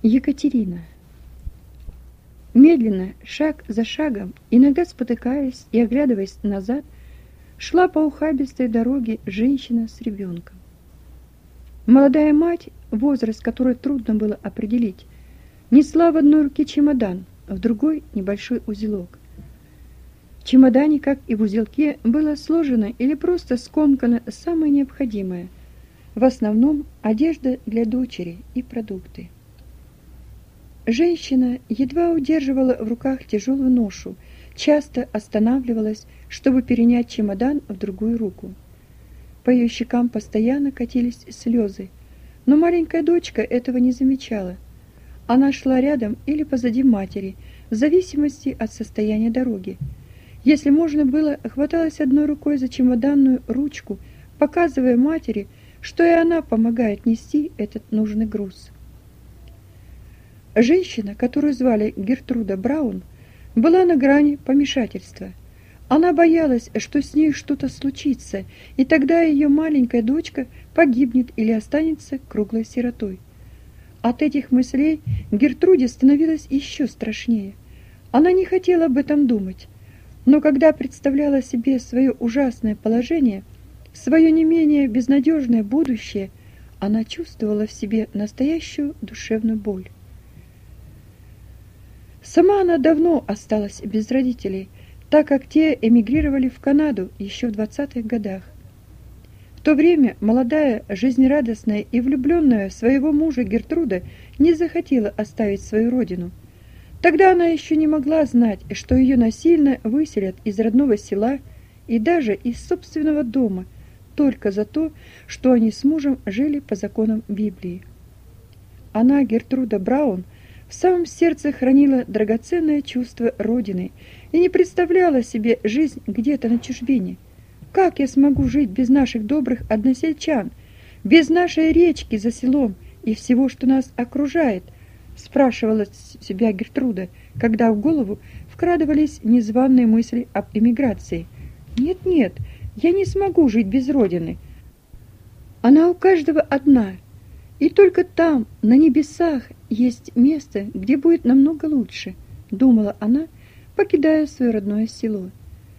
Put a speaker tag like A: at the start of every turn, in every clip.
A: Екатерина. Медленно, шаг за шагом, иногда спотыкаясь и оглядываясь назад, шла по ухабистой дороге женщина с ребенком. Молодая мать, возраст которой трудно было определить, несла в одной руке чемодан, в другой небольшой узелок. В чемодане, как и в узелке, было сложено или просто скомкано самое необходимое, в основном одежда для дочери и продукты. Женщина едва удерживала в руках тяжелую ношу, часто останавливалась, чтобы перенять чемодан в другую руку. По ее щекам постоянно катились слезы, но маленькая дочка этого не замечала. Она шла рядом или позади матери, в зависимости от состояния дороги. Если можно было, хваталась одной рукой за чемоданную ручку, показывая матери, что и она помогает нести этот нужный груз. Женщина, которую звали Гертруда Браун, была на грани помешательства. Она боялась, что с ней что-то случится, и тогда ее маленькая дочка погибнет или останется круглой сиротой. От этих мыслей Гертруде становилось еще страшнее. Она не хотела об этом думать, но когда представляла себе свое ужасное положение, свое не менее безнадежное будущее, она чувствовала в себе настоящую душевную боль. Сама она давно осталась без родителей, так как те эмигрировали в Канаду еще в 20-х годах. В то время молодая, жизнерадостная и влюбленная в своего мужа Гертруда не захотела оставить свою родину. Тогда она еще не могла знать, что ее насильно выселят из родного села и даже из собственного дома, только за то, что они с мужем жили по законам Библии. Она, Гертруда Браун, в самом сердце хранила драгоценное чувство Родины и не представляла себе жизнь где-то на чужбине. Как я смогу жить без наших добрых односельчан, без нашей речки за селом и всего, что нас окружает? Спрашивала себя Гертруда, когда в голову вкрадывались незваные мысли об эмиграции. Нет, я не смогу жить без Родины. Она у каждого одна. И только там, на небесах, есть место, где будет намного лучше, думала она, покидая свое родное село.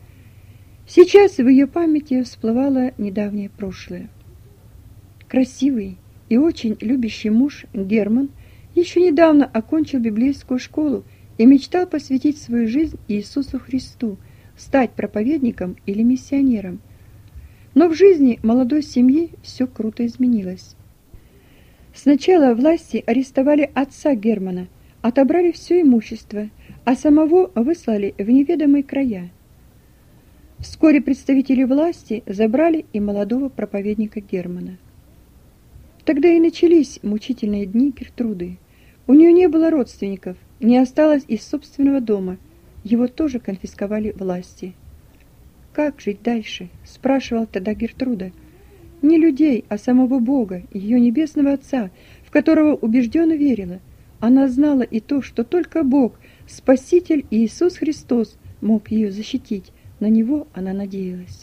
A: Сейчас в ее памяти всплывало недавнее прошлое. Красивый и очень любящий муж Герман еще недавно окончил библейскую школу и мечтал посвятить свою жизнь Иисусу Христу, стать проповедником или миссионером. Но в жизни молодой семьи все круто изменилось. Сначала власти арестовали отца Германа, отобрали все имущество, а самого выслали в неведомые края. Вскоре представители власти забрали и молодого проповедника Германа. Тогда и начались мучительные дни Гертруды. У нее не было родственников, не осталось и собственного дома, его тоже конфисковали власти. «Как жить дальше?» – спрашивала тогда Гертруда. Не людей, а самого Бога, ее небесного Отца, в которого убежденно верила. Она знала и то, что только Бог, Спаситель Иисус Христос, мог ее защитить. На Него она надеялась.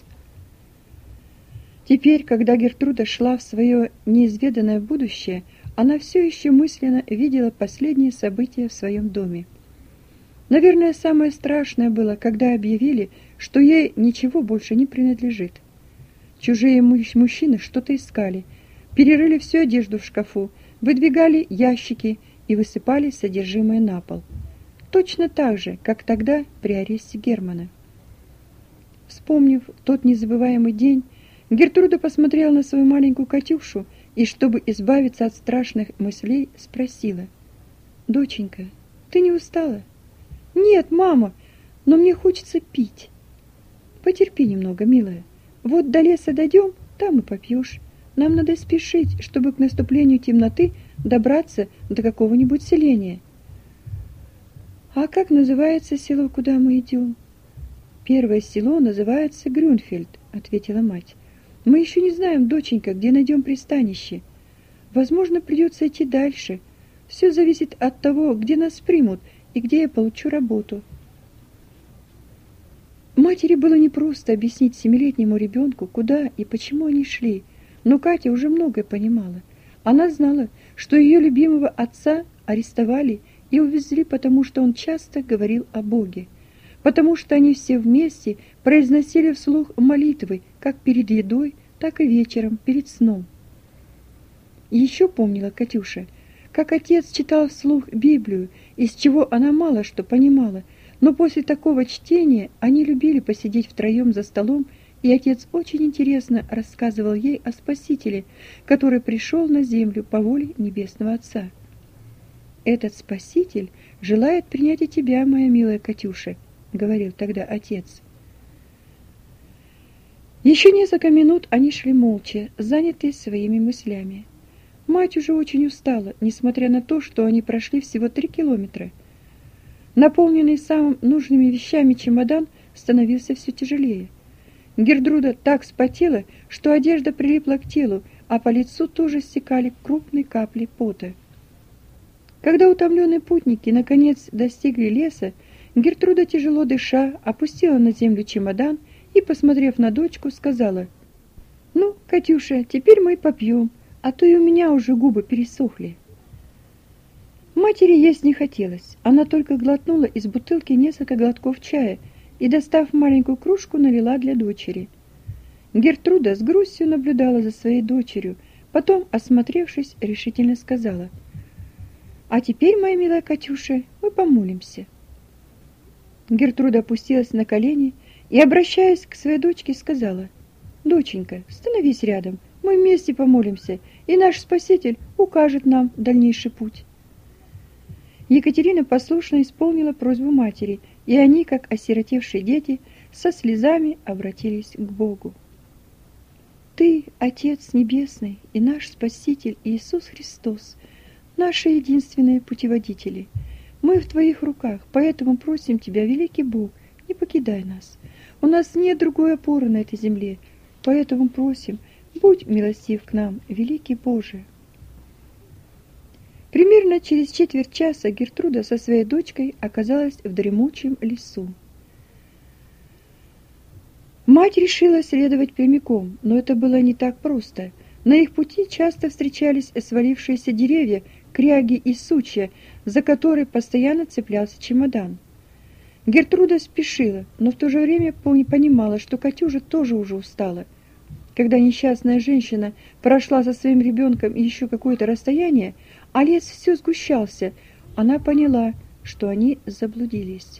A: Теперь, когда Гертруда шла в свое неизведанное будущее, она все еще мысленно видела последние события в своем доме. Наверное, самое страшное было, когда объявили, что ей ничего больше не принадлежит. Чужие мужчины что-то искали, перерыли всю одежду в шкафу, выдвигали ящики и высыпали содержимое на пол. Точно так же, как тогда при аресте Германа. Вспомнив тот незабываемый день, Гертруда посмотрела на свою маленькую Катюшу и, чтобы избавиться от страшных мыслей, спросила: «Доченька, ты не устала?» «Нет, мама, но мне хочется пить». «Потерпи немного, милая. Вот до леса дойдем, там и попьешь. Нам надо спешить, чтобы к наступлению темноты добраться до какого-нибудь селения». «А как называется село, куда мы идем?» «Первое село называется Грюнфельд», — ответила мать. «Мы еще не знаем, доченька, где найдем пристанище. Возможно, придется идти дальше. Все зависит от того, где нас примут и где я получу работу». Матери было непросто объяснить семилетнему ребенку, куда и почему они шли, но Катя уже многое понимала. Она знала, что ее любимого отца арестовали и увезли, потому что он часто говорил о Боге, потому что они все вместе произносили вслух молитвы, как перед едой, так и вечером, перед сном. И еще помнила Катюша, как отец читал вслух Библию, из чего она мало что понимала, но после такого чтения они любили посидеть втроем за столом, и отец очень интересно рассказывал ей о Спасителе, который пришел на землю по воле Небесного Отца. «Этот Спаситель желает принять и тебя, моя милая Катюша», — говорил тогда отец. Еще несколько минут они шли молча, занятые своими мыслями. Мать уже очень устала, несмотря на то, что они прошли всего 3 километра. Наполненный самыми нужными вещами чемодан становился все тяжелее. Гертруда так вспотела, что одежда прилипла к телу, а по лицу тоже стекали крупные капли пота. Когда утомленные путники наконец достигли леса, Гертруда, тяжело дыша, опустила на землю чемодан и, посмотрев на дочку, сказала: «Ну, Катюша, теперь мы попьем, а то и у меня уже губы пересохли». Матери есть не хотелось, она только глотнула из бутылки несколько глотков чая и, достав маленькую кружку, налила для дочери. Гертруда с грустью наблюдала за своей дочерью, потом, осмотревшись, решительно сказала: «А теперь, моя милая Катюша, мы помолимся». Гертруда опустилась на колени и, обращаясь к своей дочке, сказала: «Доченька, становись рядом, мы вместе помолимся, и наш Спаситель укажет нам дальнейший путь». Екатерина послушно исполнила просьбу матери, и они, как осиротевшие дети, со слезами обратились к Богу. «Ты, Отец Небесный, и наш Спаситель Иисус Христос, наши единственные путеводители. Мы в Твоих руках, поэтому просим Тебя, великий Бог, не покидай нас. У нас нет другой опоры на этой земле, поэтому просим, будь милостив к нам, великий Боже». Примерно через четверть часа Гертруда со своей дочкой оказалась в дремучем лесу. Мать решила следовать прямиком, но это было не так просто. На их пути часто встречались свалившиеся деревья, кряги и сучья, за которые постоянно цеплялся чемодан. Гертруда спешила, но в то же время понимала, что Катюша тоже уже устала. Когда несчастная женщина прошла со своим ребенком еще какое-то расстояние, а лес все сгущался, она поняла, что они заблудились.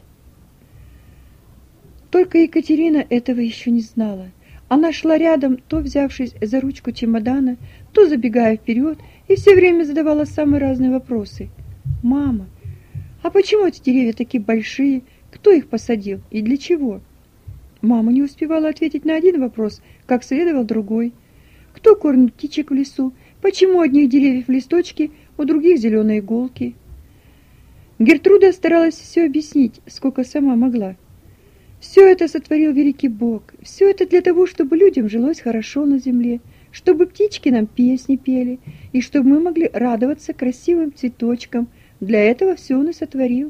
A: Только Екатерина этого еще не знала. Она шла рядом, то взявшись за ручку чемодана, то забегая вперед, и все время задавала самые разные вопросы. «Мама, а почему эти деревья такие большие? Кто их посадил и для чего?» Мама не успевала ответить на один вопрос, как следовал другой. «Кто кормит птичек в лесу? Почему у одних деревьев листочки, у других зеленые иголки?» Гертруда старалась все объяснить, сколько сама могла. Все это сотворил великий Бог. Все это для того, чтобы людям жилось хорошо на земле, чтобы птички нам песни пели, и чтобы мы могли радоваться красивым цветочкам. Для этого все Он и сотворил.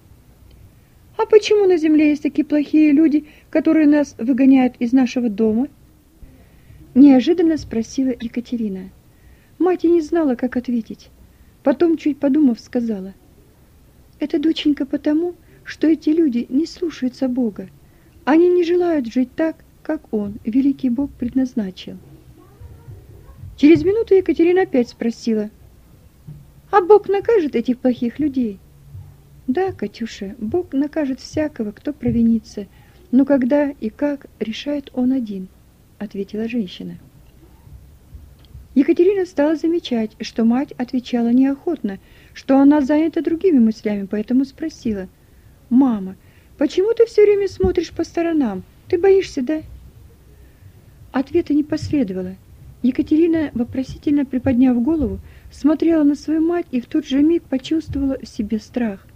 A: «А почему на земле есть такие плохие люди, которые нас выгоняют из нашего дома?» Неожиданно спросила Екатерина. Мать и не знала, как ответить. Потом, чуть подумав, сказала: «Это, доченька, потому, что эти люди не слушаются Бога. Они не желают жить так, как Он, великий Бог, предназначил». Через минуту Екатерина опять спросила: «А Бог накажет этих плохих людей?» «Да, Катюша, Бог накажет всякого, кто провинится, но когда и как, решает Он один», — ответила женщина. Екатерина стала замечать, что мать отвечала неохотно, что она занята другими мыслями, поэтому спросила: «Мама, почему ты все время смотришь по сторонам? Ты боишься, да?» Ответа не последовало. Екатерина, вопросительно приподняв голову, смотрела на свою мать и в тот же миг почувствовала в себе страх.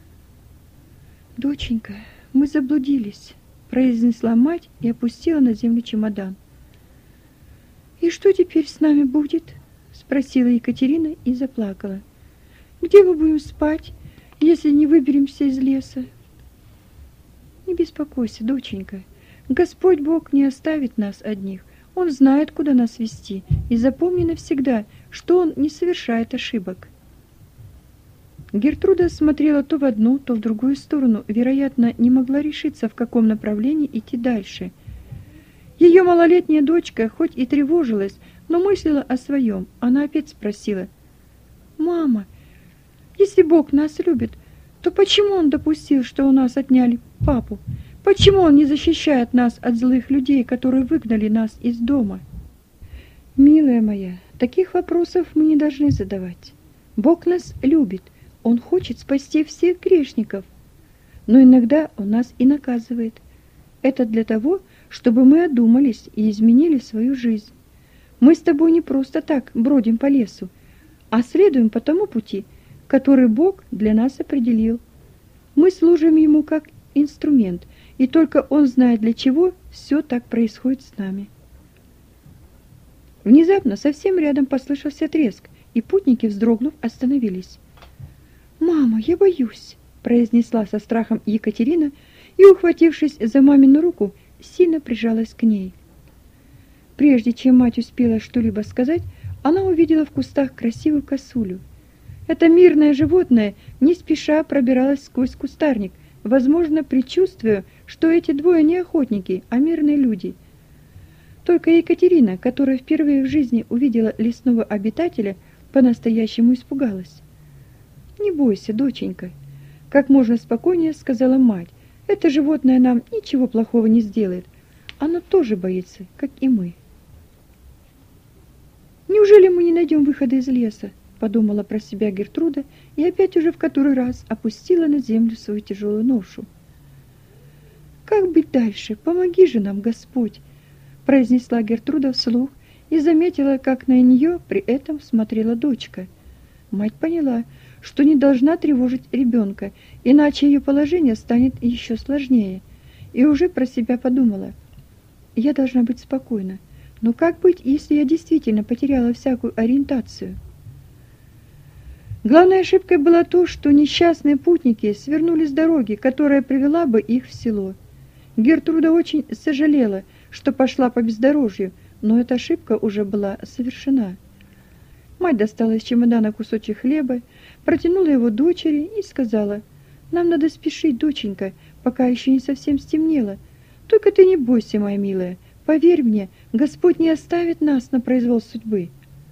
A: «Доченька, мы заблудились», — произнесла мать и опустила на землю чемодан. «И что теперь с нами будет?» — спросила Екатерина и заплакала. «Где мы будем спать, если не выберемся из леса?» «Не беспокойся, доченька, Господь Бог не оставит нас одних. Он знает, куда нас вести, и запомни навсегда, что Он не совершает ошибок». Гертруда смотрела то в одну, то в другую сторону, вероятно, не могла решиться, в каком направлении идти дальше. Ее малолетняя дочка хоть и тревожилась, но мыслила о своем. Она опять спросила: «Мама, если Бог нас любит, то почему Он допустил, что у нас отняли папу? Почему Он не защищает нас от злых людей, которые выгнали нас из дома?» «Милая моя, таких вопросов мы не должны задавать. Бог нас любит. Он хочет спасти всех грешников, но иногда Он нас и наказывает. Это для того, чтобы мы одумались и изменили свою жизнь. Мы с тобой не просто так бродим по лесу, а следуем по тому пути, который Бог для нас определил. Мы служим Ему как инструмент, и только Он знает, для чего все так происходит с нами». Внезапно совсем рядом послышался треск, и путники, вздрогнув, остановились. «Мама, я боюсь», — произнесла со страхом Екатерина и, ухватившись за мамину руку, сильно прижалась к ней. Прежде чем мать успела что-либо сказать, она увидела в кустах красивую косулю. Это мирное животное не спеша пробиралось сквозь кустарник, возможно, предчувствуя, что эти двое не охотники, а мирные люди. Только Екатерина, которая впервые в жизни увидела лесного обитателя, по-настоящему испугалась. «Не бойся, доченька», — как можно спокойнее сказала мать. «Это животное нам ничего плохого не сделает. Оно тоже боится, как и мы». «Неужели мы не найдем выхода из леса?» — подумала про себя Гертруда и опять уже в который раз опустила на землю свою тяжелую ношу. «Как быть дальше? Помоги же нам, Господь!» — произнесла Гертруда вслух и заметила, как на нее при этом смотрела дочка. Мать поняла, что не должна тревожить ребенка, иначе ее положение станет еще сложнее, и уже про себя подумала: «Я должна быть спокойна, но как быть, если я действительно потеряла всякую ориентацию?» Главной ошибкой было то, что несчастные путники свернули с дороги, которая привела бы их в село. Гертруда очень сожалела, что пошла по бездорожью, но эта ошибка уже была совершена. Мать достала из чемодана кусочек хлеба, протянула его дочери и сказала: «Нам надо спешить, доченька, пока еще не совсем стемнело. Только ты не бойся, моя милая, поверь мне, Господь не оставит нас на произвол судьбы».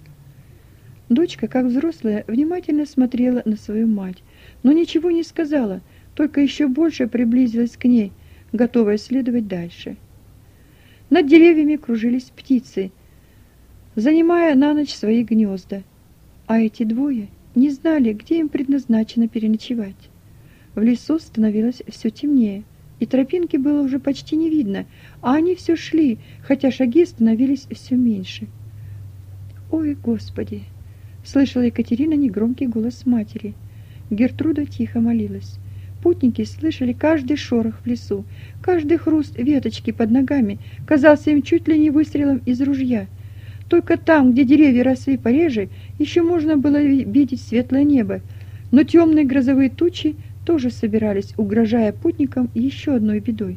A: Дочка, как взрослая, внимательно смотрела на свою мать, но ничего не сказала, только еще больше приблизилась к ней, готовая следовать дальше. Над деревьями кружились птицы, занимая на ночь свои гнезда, а эти двое не знали, где им предназначено переночевать. В лесу становилось все темнее, и тропинки было уже почти не видно, а они все шли, хотя шаги становились все меньше. «Ой, Господи!» — слышала Екатерина негромкий голос матери. Гертруда тихо молилась. Путники слышали каждый шорох в лесу, каждый хруст веточки под ногами казался им чуть ли не выстрелом из ружья. Только там, где деревья росли пореже, еще можно было видеть светлое небо, но темные грозовые тучи тоже собирались, угрожая путникам еще одной бедой.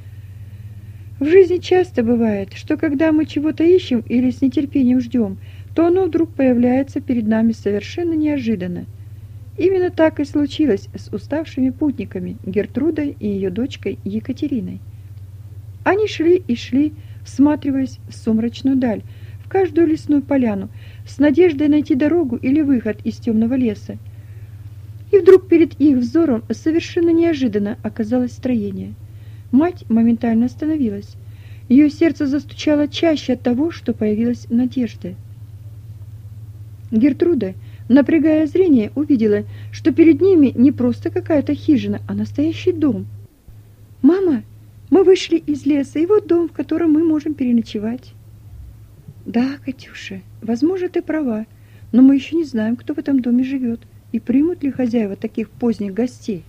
A: В жизни часто бывает, что когда мы чего-то ищем или с нетерпением ждем, то оно вдруг появляется перед нами совершенно неожиданно. Именно так и случилось с уставшими путниками Гертрудой и ее дочкой Екатериной. Они шли и шли, всматриваясь в сумрачную даль, в каждую лесную поляну, с надеждой найти дорогу или выход из темного леса. И вдруг перед их взором совершенно неожиданно оказалось строение. Мать моментально остановилась. Ее сердце застучало чаще от того, что появилась надежда. Гертруда, напрягая зрение, увидела, что перед ними не просто какая-то хижина, а настоящий дом. «Мама, мы вышли из леса, и вот дом, в котором мы можем переночевать». «Да, Катюша, возможно, ты права, но мы еще не знаем, кто в этом доме живет, и примут ли хозяева таких поздних гостей».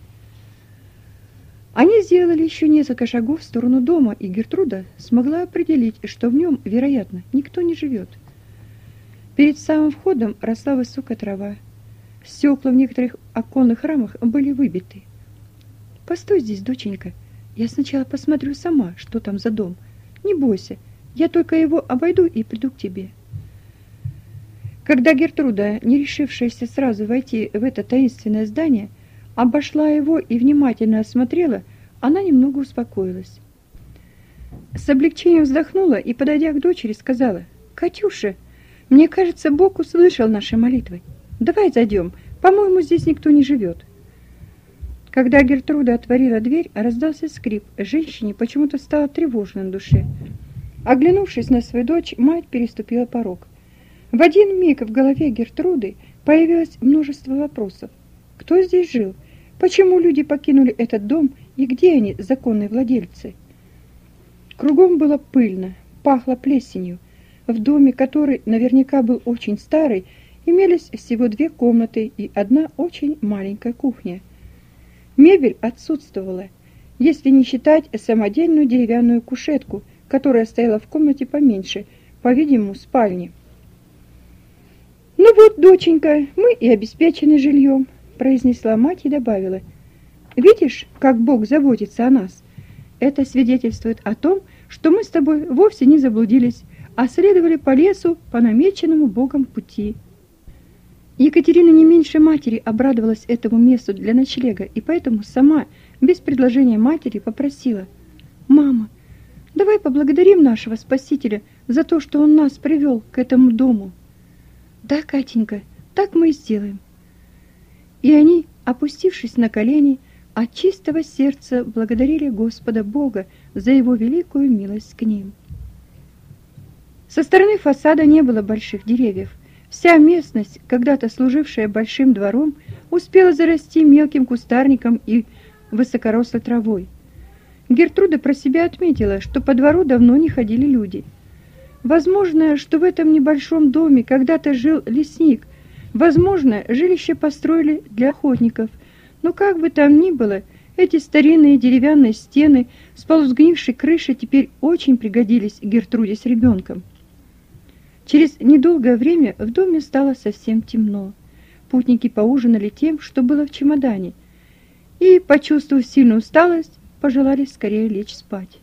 A: Они сделали еще несколько шагов в сторону дома, и Гертруда смогла определить, что в нем, вероятно, никто не живет. Перед самым входом росла высокая трава. Стекла в некоторых оконных рамах были выбиты. «Постой здесь, доченька, я сначала посмотрю сама, что там за дом. Не бойся, я только его обойду и приду к тебе». Когда Гертруда, не решившаяся сразу войти в это таинственное здание, обошла его и внимательно осмотрела, она немного успокоилась. С облегчением вздохнула и, подойдя к дочери, сказала: «Катюша, мне кажется, Бог услышал наши молитвы. Давай зайдем, по-моему, здесь никто не живет». Когда Гертруда отворила дверь, раздался скрип. Женщине почему-то стало тревожно на душе. Оглянувшись на свою дочь, мать переступила порог. В один миг в голове Гертруды появилось множество вопросов. Кто здесь жил? Почему люди покинули этот дом и где они, законные владельцы? Кругом было пыльно, пахло плесенью. В доме, который наверняка был очень старый, имелись всего 2 комнаты и одна очень маленькая кухня. Мебель отсутствовала, если не считать самодельную деревянную кушетку, которая стояла в комнате поменьше, по-видимому, спальне. «Ну вот, доченька, мы и обеспечены жильем», — произнесла мать и добавила: «Видишь, как Бог заботится о нас? Это свидетельствует о том, что мы с тобой вовсе не заблудились, а следовали по лесу по намеченному Богом пути». Екатерина не меньше матери обрадовалась этому месту для ночлега и поэтому сама, без предложения матери, попросила: «Мама, давай поблагодарим нашего Спасителя за то, что Он нас привел к этому дому». «Да, Катенька, так мы и сделаем». И они, опустившись на колени, от чистого сердца благодарили Господа Бога за Его великую милость к ним. Со стороны фасада не было больших деревьев. Вся местность, когда-то служившая большим двором, успела зарасти мелким кустарником и высокорослой травой. Гертруда про себя отметила, что по двору давно не ходили люди. Возможно, что в этом небольшом доме когда-то жил лесник. Возможно, жилище построили для охотников. Но как бы там ни было, эти старинные деревянные стены с полусгнившей крышей теперь очень пригодились Гертруде с ребенком. Через недолгое время в доме стало совсем темно. Путники поужинали тем, что было в чемодане, и, почувствовав сильную усталость, пожелали скорее лечь спать.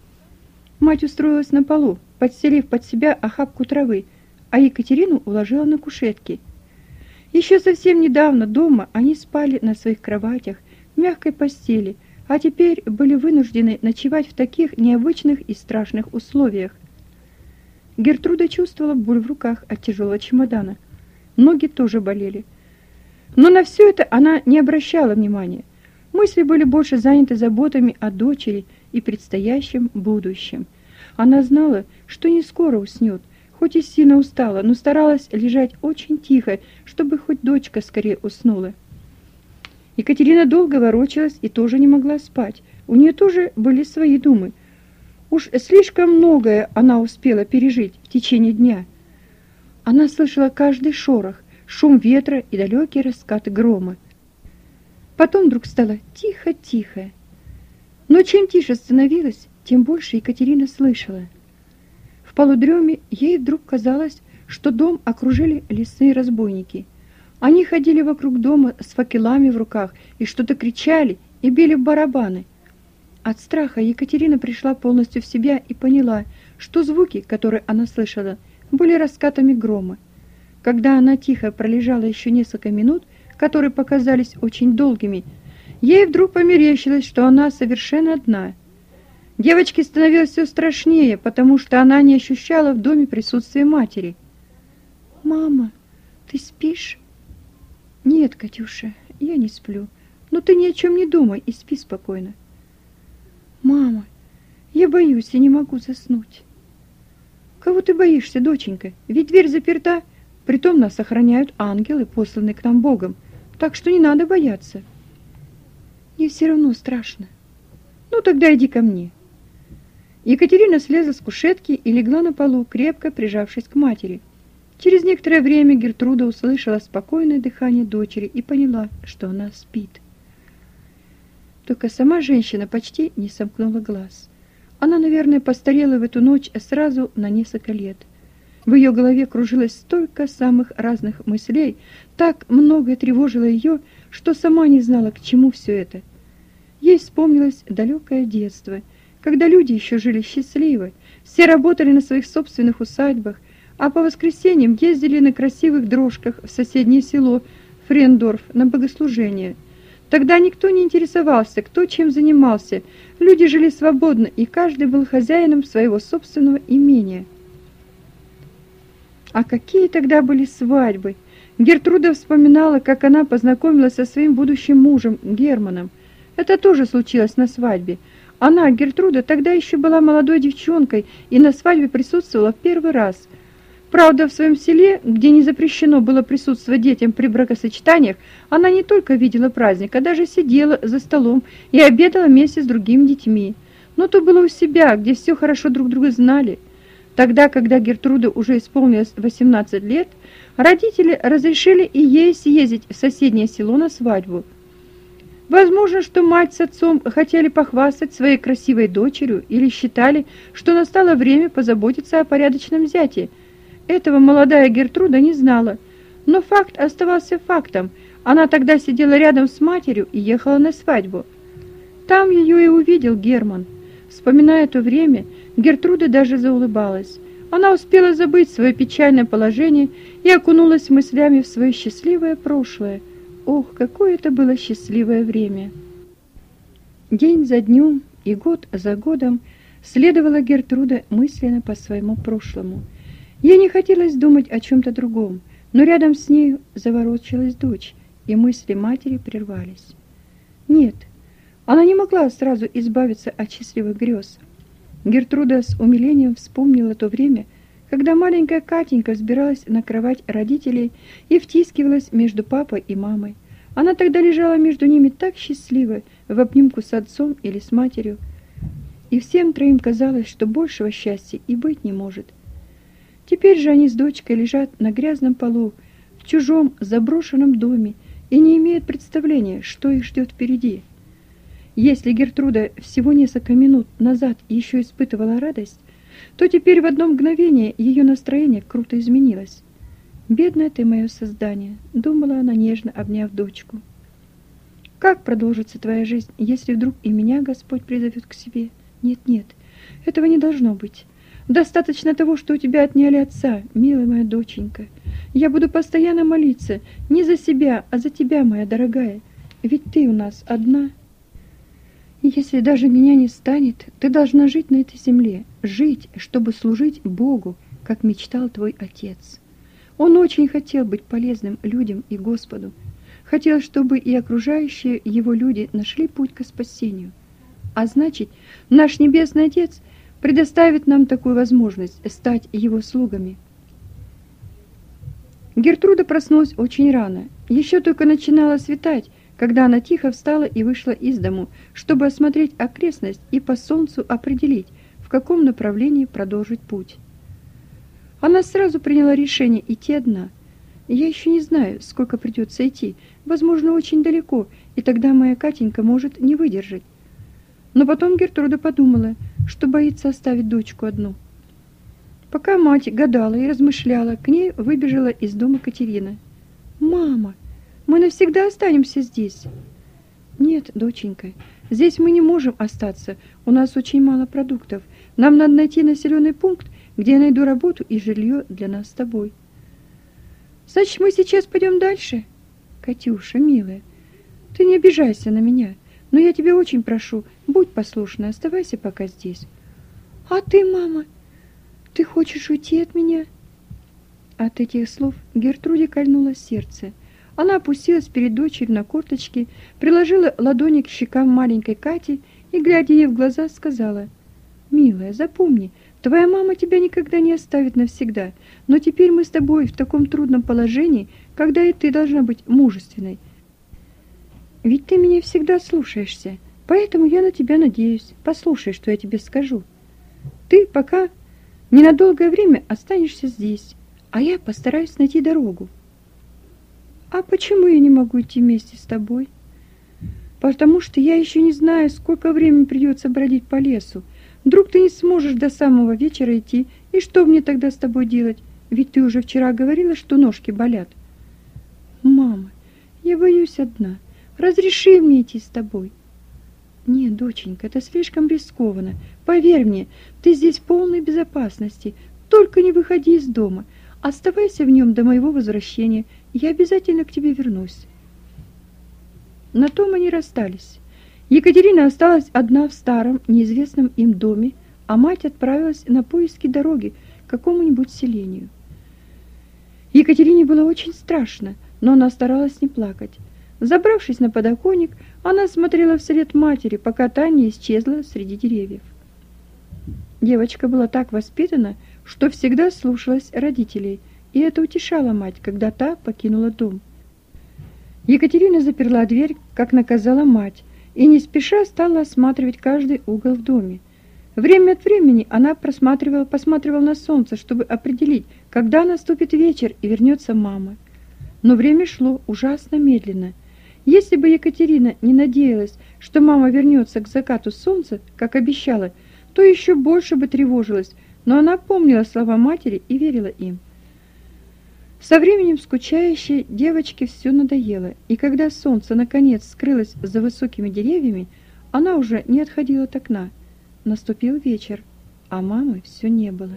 A: Мать устроилась на полу, подстелив под себя охапку травы, а Екатерину уложила на кушетке. Еще совсем недавно дома они спали на своих кроватях, в мягкой постели, а теперь были вынуждены ночевать в таких необычных и страшных условиях. Гертруда чувствовала боль в руках от тяжелого чемодана. Ноги тоже болели. Но на все это она не обращала внимания. Мысли были больше заняты заботами о дочери и предстоящем будущем. Она знала, что не скоро уснет, хоть и сильно устала, но старалась лежать очень тихо, чтобы хоть дочка скорее уснула. Екатерина долго ворочалась и тоже не могла спать. У нее тоже были свои думы. Уж слишком многое она успела пережить в течение дня. Она слышала каждый шорох, шум ветра и далекие раскаты грома. Потом вдруг стало тихо-тихо. Но чем тише становилось, тем больше Екатерина слышала. В полудреме ей вдруг казалось, что дом окружили лесные разбойники. Они ходили вокруг дома с факелами в руках и что-то кричали и били в барабаны. От страха Екатерина пришла полностью в себя и поняла, что звуки, которые она слышала, были раскатами грома. Когда она тихо пролежала еще несколько минут, которые показались очень долгими, ей вдруг померещилось, что она совершенно одна. Девочке становилось все страшнее, потому что она не ощущала в доме присутствия матери. «Мама, ты спишь?» «Нет, Катюша, я не сплю. Но ты ни о чем не думай и спи спокойно». «Мама, я боюсь и не могу заснуть». «Кого ты боишься, доченька? Ведь дверь заперта, притом нас охраняют ангелы, посланные к нам Богом, так что не надо бояться». «Мне все равно страшно». «Ну, тогда иди ко мне». Екатерина слезла с кушетки и легла на полу, крепко прижавшись к матери. Через некоторое время Гертруда услышала спокойное дыхание дочери и поняла, что она спит. Только сама женщина почти не сомкнула глаз. Она, наверное, постарела в эту ночь сразу на несколько лет. В ее голове кружилось столько самых разных мыслей, так многое тревожило ее, что сама не знала, к чему все это. Ей вспомнилось далекое детство, когда люди еще жили счастливо, все работали на своих собственных усадьбах, а по воскресеньям ездили на красивых дрожках в соседнее село Френдорф на богослужение. Тогда никто не интересовался, кто чем занимался. Люди жили свободно, и каждый был хозяином своего собственного имения. А какие тогда были свадьбы! Гертруда вспоминала, как она познакомилась со своим будущим мужем Германом. Это тоже случилось на свадьбе. Она, Гертруда, тогда еще была молодой девчонкой и на свадьбе присутствовала в первый раз. Правда, в своем селе, где не запрещено было присутствовать детям при бракосочетаниях, она не только видела праздник, а даже сидела за столом и обедала вместе с другими детьми. Но то было у себя, где все хорошо друг друга знали. Тогда, когда Гертруда уже исполнилось 18 лет, родители разрешили и ей съездить в соседнее село на свадьбу. Возможно, что мать с отцом хотели похвастать своей красивой дочерью или считали, что настало время позаботиться о порядочном зяте. Этого молодая Гертруда не знала, но факт оставался фактом. Она тогда сидела рядом с матерью и ехала на свадьбу. Там ее и увидел Герман. Вспоминая то время, Гертруда даже заулыбалась. Она успела забыть свое печальное положение и окунулась мыслями в свое счастливое прошлое. Ох, какое это было счастливое время! День за днем и год за годом следовала Гертруда мысленно по своему прошлому. Ей не хотелось думать о чем-то другом, но рядом с нею заворочилась дочь, и мысли матери прервались. Нет, она не могла сразу избавиться от счастливых грез. Гертруда с умилением вспомнила то время, когда маленькая Катенька взбиралась на кровать родителей и втискивалась между папой и мамой. Она тогда лежала между ними так счастливо, в обнимку с отцом или с матерью, и всем троим казалось, что большего счастья и быть не может. Теперь же они с дочкой лежат на грязном полу, в чужом заброшенном доме и не имеют представления, что их ждет впереди. Если Гертруда всего несколько минут назад еще испытывала радость, то теперь в одно мгновение ее настроение круто изменилось. «Бедное ты мое создание», — думала она, нежно обняв дочку. «Как продолжится твоя жизнь, если вдруг и меня Господь призовет к себе? Нет, этого не должно быть. Достаточно того, что у тебя отняли отца, милая моя доченька. Я буду постоянно молиться не за себя, а за тебя, моя дорогая. Ведь ты у нас одна. Если даже меня не станет, ты должна жить на этой земле, жить, чтобы служить Богу, как мечтал твой отец. Он очень хотел быть полезным людям и Господу. Хотел, чтобы и окружающие его люди нашли путь к спасению. А значит, наш Небесный Отец предоставит нам такую возможность стать его слугами. Гертруда проснулась очень рано. Еще только начинало светать, когда она тихо встала и вышла из дому, чтобы осмотреть окрестность и по солнцу определить, в каком направлении продолжить путь. Она сразу приняла решение идти одна. Я еще не знаю, сколько придется идти, возможно, очень далеко, и тогда моя Катенька может не выдержать. Но потом Гертруда подумала, что боится оставить дочку одну. Пока мать гадала и размышляла, к ней выбежала из дома Катерина. «Мама, мы навсегда останемся здесь?» «Нет, доченька, здесь мы не можем остаться, у нас очень мало продуктов. Нам надо найти населенный пункт, где я найду работу и жилье для нас с тобой». «Значит, мы сейчас пойдем дальше?» «Катюша, милая, ты не обижайся на меня, но я тебя очень прошу, будь послушна, оставайся пока здесь». «А ты, мама, ты хочешь уйти от меня?» От этих слов Гертруде кольнуло сердце. Она опустилась перед дочерью на корточки, приложила ладони к щекам маленькой Кати и, глядя ей в глаза, сказала: «Милая, запомни, твоя мама тебя никогда не оставит навсегда, но теперь мы с тобой в таком трудном положении, когда и ты должна быть мужественной. Ведь ты меня всегда слушаешься, поэтому я на тебя надеюсь. Послушай, что я тебе скажу. Ты пока ненадолгое время останешься здесь, а я постараюсь найти дорогу». «А почему я не могу идти вместе с тобой?» «Потому что я еще не знаю, сколько времени придется бродить по лесу. Вдруг ты не сможешь до самого вечера идти, и что мне тогда с тобой делать? Ведь ты уже вчера говорила, что ножки болят». «Мама, я боюсь одна. Разреши мне идти с тобой». «Нет, доченька, это слишком рискованно. Поверь мне, ты здесь в полной безопасности. только не выходи из дома. Оставайся в нем до моего возвращения, я обязательно к тебе вернусь». На том они расстались. Екатерина осталась одна в старом, неизвестном им доме, а мать отправилась на поиски дороги к какому-нибудь селению. Екатерине было очень страшно, но она старалась не плакать. Забравшись на подоконник, она смотрела вслед матери, пока та не исчезла среди деревьев. Девочка была так воспитана, что всегда слушалась родителей, и это утешало мать, когда та покинула дом. Екатерина заперла дверь, как наказала мать, и не спеша стала осматривать каждый угол в доме. Время от времени она посматривала на солнце, чтобы определить, когда наступит вечер и вернется мама. Но время шло ужасно медленно. Если бы Екатерина не надеялась, что мама вернется к закату солнца, как обещала, то еще больше бы тревожилась, но она помнила слова матери и верила им. Со временем скучающей девочке все надоело, и когда солнце наконец скрылось за высокими деревьями, она уже не отходила от окна. Наступил вечер, а мамы все не было.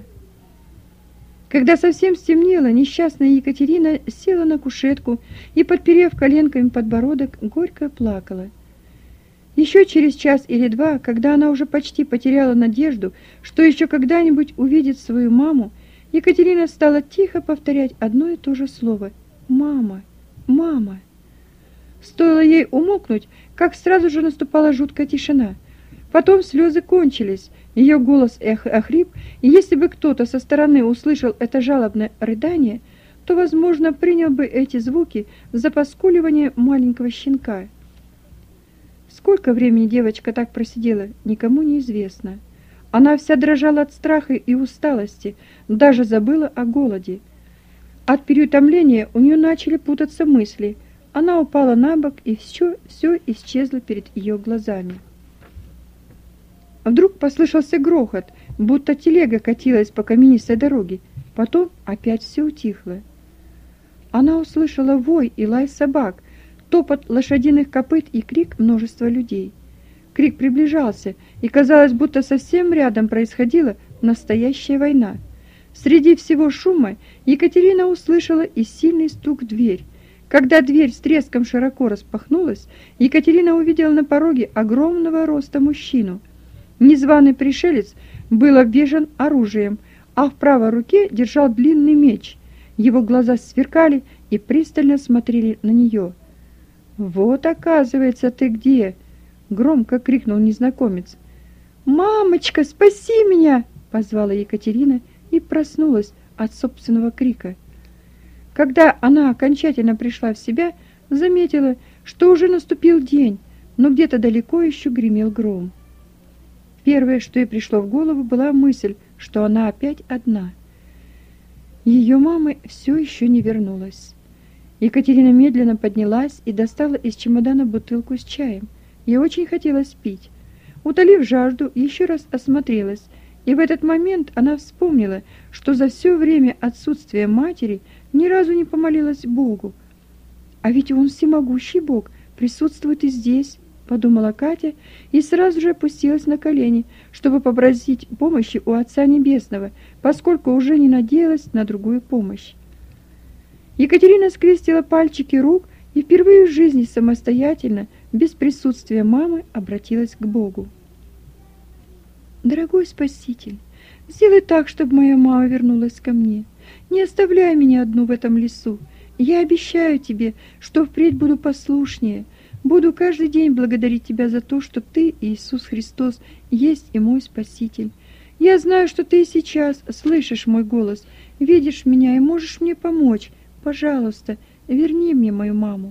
A: Когда совсем стемнело, несчастная Екатерина села на кушетку и, подперев коленками подбородок, горько плакала. Еще через час или два, когда она уже почти потеряла надежду, что еще когда-нибудь увидит свою маму, Екатерина стала тихо повторять одно и то же слово: «Мама! Мама!». Стоило ей умолкнуть, как сразу же наступала жуткая тишина. Потом слезы кончились, ее голос охрип, и если бы кто-то со стороны услышал это жалобное рыдание, то, возможно, принял бы эти звуки за поскуливание маленького щенка. Сколько времени девочка так просидела, никому не известно. Она вся дрожала от страха и усталости, даже забыла о голоде. От переутомления у нее начали путаться мысли. Она упала на бок, и все исчезло перед ее глазами. Вдруг послышался грохот, будто телега катилась по каменистой дороге. Потом опять все утихло. Она услышала вой и лай собак, топот лошадиных копыт и крик множества людей. Крик приближался, и казалось, будто совсем рядом происходила настоящая война. Среди всего шума Екатерина услышала и сильный стук в дверь. Когда дверь с треском широко распахнулась, Екатерина увидела на пороге огромного роста мужчину. Незваный пришелец был обвешан оружием, а в правой руке держал длинный меч. Его глаза сверкали и пристально смотрели на нее. «Вот, оказывается, ты где!» — громко крикнул незнакомец. «Мамочка, спаси меня!» — позвала Екатерина и проснулась от собственного крика. Когда она окончательно пришла в себя, заметила, что уже наступил день, но где-то далеко еще гремел гром. Первое, что ей пришло в голову, была мысль, что она опять одна. Ее мама все еще не вернулась. Екатерина медленно поднялась и достала из чемодана бутылку с чаем. Ей очень хотелось пить. Утолив жажду, еще раз осмотрелась, и в этот момент она вспомнила, что за все время отсутствия матери ни разу не помолилась Богу. «А ведь Он всемогущий Бог, присутствует и здесь», — подумала Катя, и сразу же опустилась на колени, чтобы попросить помощи у Отца Небесного, поскольку уже не надеялась на другую помощь. Екатерина скрестила пальчики рук и впервые в жизни самостоятельно, без присутствия мамы, обратилась к Богу. «Дорогой Спаситель, сделай так, чтобы моя мама вернулась ко мне. Не оставляй меня одну в этом лесу. Я обещаю тебе, что впредь буду послушнее. Буду каждый день благодарить тебя за то, что ты, Иисус Христос, есть и мой Спаситель. Я знаю, что ты и сейчас слышишь мой голос, видишь меня и можешь мне помочь. Пожалуйста, верни мне мою маму».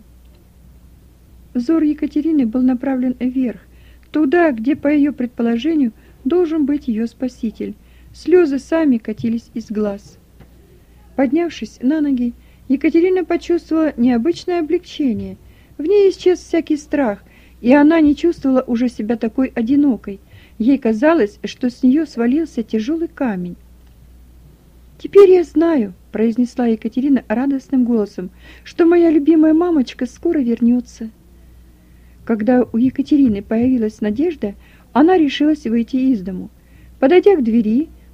A: Взор Екатерины был направлен вверх, туда, где, по ее предположению, должен быть ее Спаситель. Слезы сами катились из глаз. Поднявшись на ноги, Екатерина почувствовала необычное облегчение. В ней исчез всякий страх, и она не чувствовала уже себя такой одинокой. Ей казалось, что с нее свалился тяжелый камень. «Теперь я знаю», — произнесла Екатерина радостным голосом, «что моя любимая мамочка скоро вернется». Когда у Екатерины появилась надежда, она решилась выйти из дому. Подойдя к двери,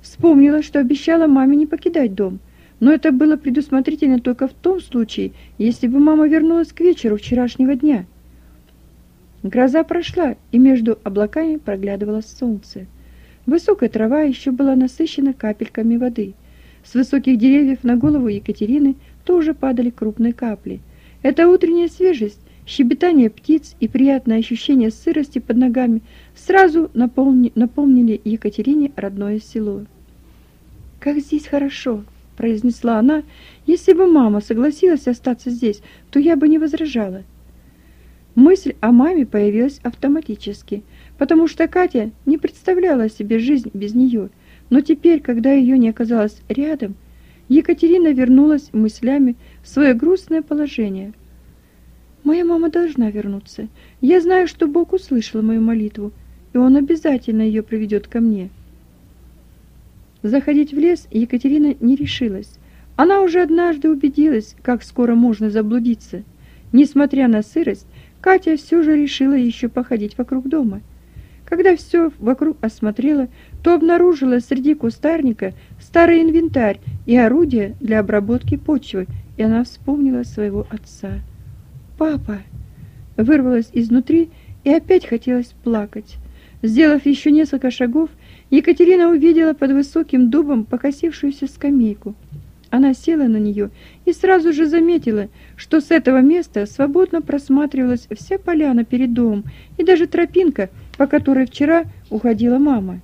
A: Вспомнила, что обещала маме не покидать дом, но это было предусмотрительно только в том случае, если бы мама вернулась к вечеру вчерашнего дня. Гроза прошла, и между облаками проглядывало солнце. Высокая трава еще была насыщена капельками воды. С высоких деревьев на голову Екатерины тоже падали крупные капли. Эта утренняя свежесть, щебетание птиц и приятное ощущение сырости под ногами сразу напомнили Екатерине родное село. «Как здесь хорошо!» – произнесла она. «Если бы мама согласилась остаться здесь, то я бы не возражала». Мысль о маме появилась автоматически, потому что Катя не представляла себе жизнь без нее, но теперь, когда ее не оказалось рядом, Екатерина вернулась мыслями в свое грустное положение. «Моя мама должна вернуться. Я знаю, что Бог услышал мою молитву, и Он обязательно ее приведет ко мне». Заходить в лес Екатерина не решилась. Она уже однажды убедилась, как скоро можно заблудиться. Несмотря на сырость, Катя все же решила еще походить вокруг дома. Когда все вокруг осмотрела, то обнаружила среди кустарника старый инвентарь и орудия для обработки почвы, и она вспомнила своего отца. «Папа!» вырвалась изнутри, и опять хотелось плакать. Сделав еще несколько шагов, Екатерина увидела под высоким дубом покосившуюся скамейку. Она села на нее и сразу же заметила, что с этого места свободно просматривалась вся поляна перед домом и даже тропинка, по которой вчера уходила мама.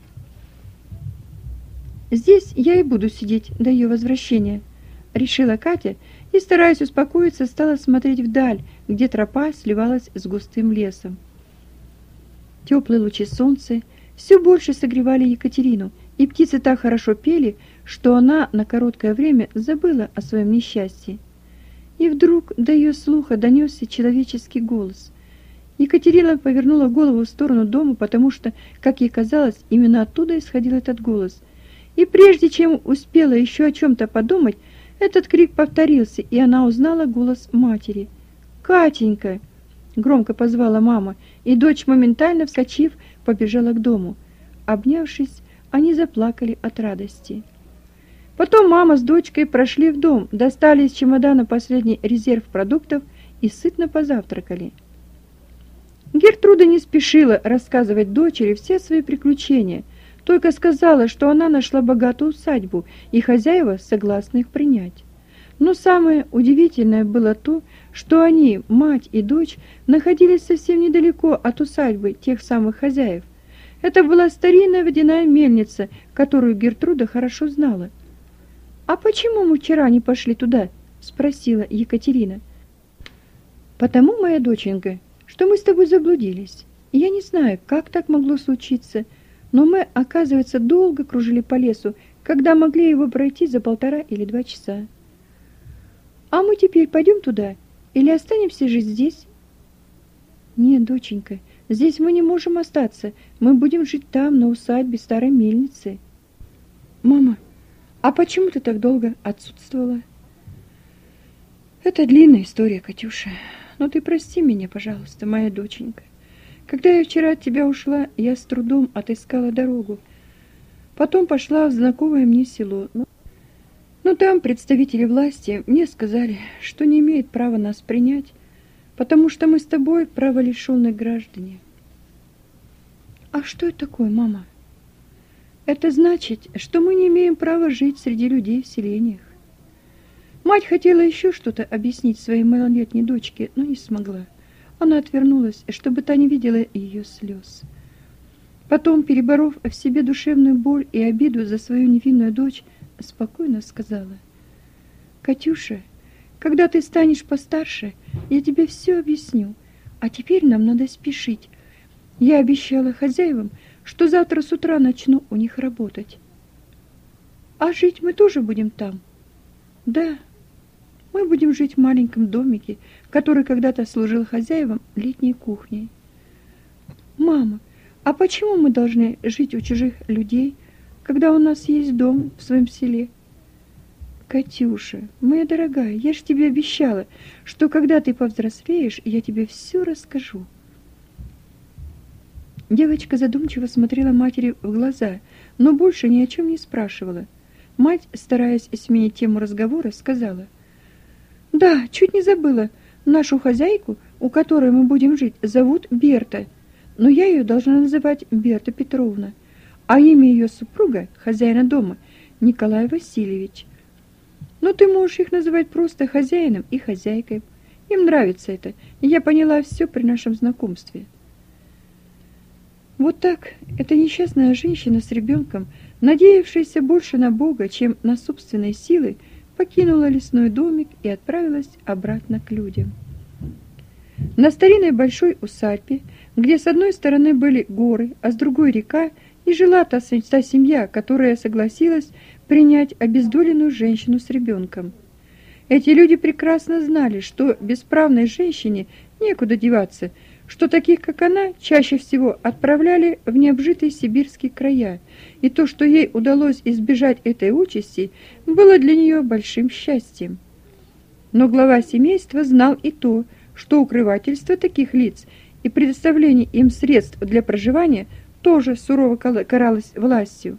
A: «Здесь я и буду сидеть до ее возвращения», — решила Катя и, стараясь успокоиться, стала смотреть вдаль, где тропа сливалась с густым лесом. Теплые лучи солнца все больше согревали Екатерину, и птицы так хорошо пели, что она на короткое время забыла о своем несчастье. И вдруг до ее слуха донесся человеческий голос. Екатерина повернула голову в сторону дома, потому что, как ей казалось, именно оттуда исходил этот голос. И прежде чем успела еще о чем-то подумать, этот крик повторился, и она узнала голос матери. «Катенька!» — громко позвала мама, и дочь, моментально вскочив, побежала к дому. Обнявшись, они заплакали от радости. Потом мама с дочкой прошли в дом, достали из чемодана последний резерв продуктов и сытно позавтракали. Гертруда не спешила рассказывать дочери все свои приключения, только сказала, что она нашла богатую усадьбу, и хозяева согласны их принять. Но самое удивительное было то, что они, мать и дочь, находились совсем недалеко от усадьбы тех самых хозяев. Это была старинная водяная мельница, которую Гертруда хорошо знала. «А почему мы вчера не пошли туда?» – спросила Екатерина. «Потому, моя доченька, что мы с тобой заблудились. Я не знаю, как так могло случиться, но мы, оказывается, долго кружили по лесу, когда могли его пройти за 1,5 или 2 часа. А мы теперь пойдем туда или останемся жить здесь?» «Нет, доченька, здесь мы не можем остаться. Мы будем жить там, на усадьбе старой мельницы». «Мама, а почему ты так долго отсутствовала?» «Это длинная история, Катюша. Но ты прости меня, пожалуйста, моя доченька. Когда я вчера от тебя ушла, я с трудом отыскала дорогу. Потом пошла в знакомое мне село. Но там представители власти мне сказали, что не имеют права нас принять, потому что мы с тобой праволишенные граждане». «А что это такое, мама?» «Это значит, что мы не имеем права жить среди людей в селениях». Мать хотела еще что-то объяснить своей малолетней дочке, но не смогла. Она отвернулась, чтобы та не видела ее слез. Потом, переборов в себе душевную боль и обиду за свою невинную дочь, спокойно сказала: «Катюша, когда ты станешь постарше, я тебе все объясню, а теперь нам надо спешить. Я обещала хозяевам, что завтра с утра начну у них работать». «А жить мы тоже будем там?» «Да, мы будем жить в маленьком домике, который когда-то служил хозяевам летней кухней». «Мама, а почему мы должны жить у чужих людей, когда у нас есть дом в своем селе?» «Катюша, моя дорогая, я же тебе обещала, что когда ты повзрослеешь, я тебе все расскажу». Девочка задумчиво смотрела матери в глаза, но больше ни о чем не спрашивала. Мать, стараясь сменить тему разговора, сказала: «Да, чуть не забыла. Нашу хозяйку, у которой мы будем жить, зовут Берта, но я ее должна называть Берта Петровна, а имя ее супруга, хозяина дома, Николай Васильевич. Но ты можешь их называть просто хозяином и хозяйкой. Им нравится это, и я поняла все при нашем знакомстве». Вот так эта несчастная женщина с ребенком, надеявшаяся больше на Бога, чем на собственные силы, покинула лесной домик и отправилась обратно к людям. На старинной большой усадьбе, где с одной стороны были горы, а с другой река, и жила та семья, которая согласилась принять обездоленную женщину с ребенком. Эти люди прекрасно знали, что бесправной женщине некуда деваться, что таких, как она, чаще всего отправляли в необжитые сибирские края, и то, что ей удалось избежать этой участи, было для нее большим счастьем. Но глава семейства знал и то, что укрывательство таких лиц и предоставление им средств для проживания тоже сурово каралось властью.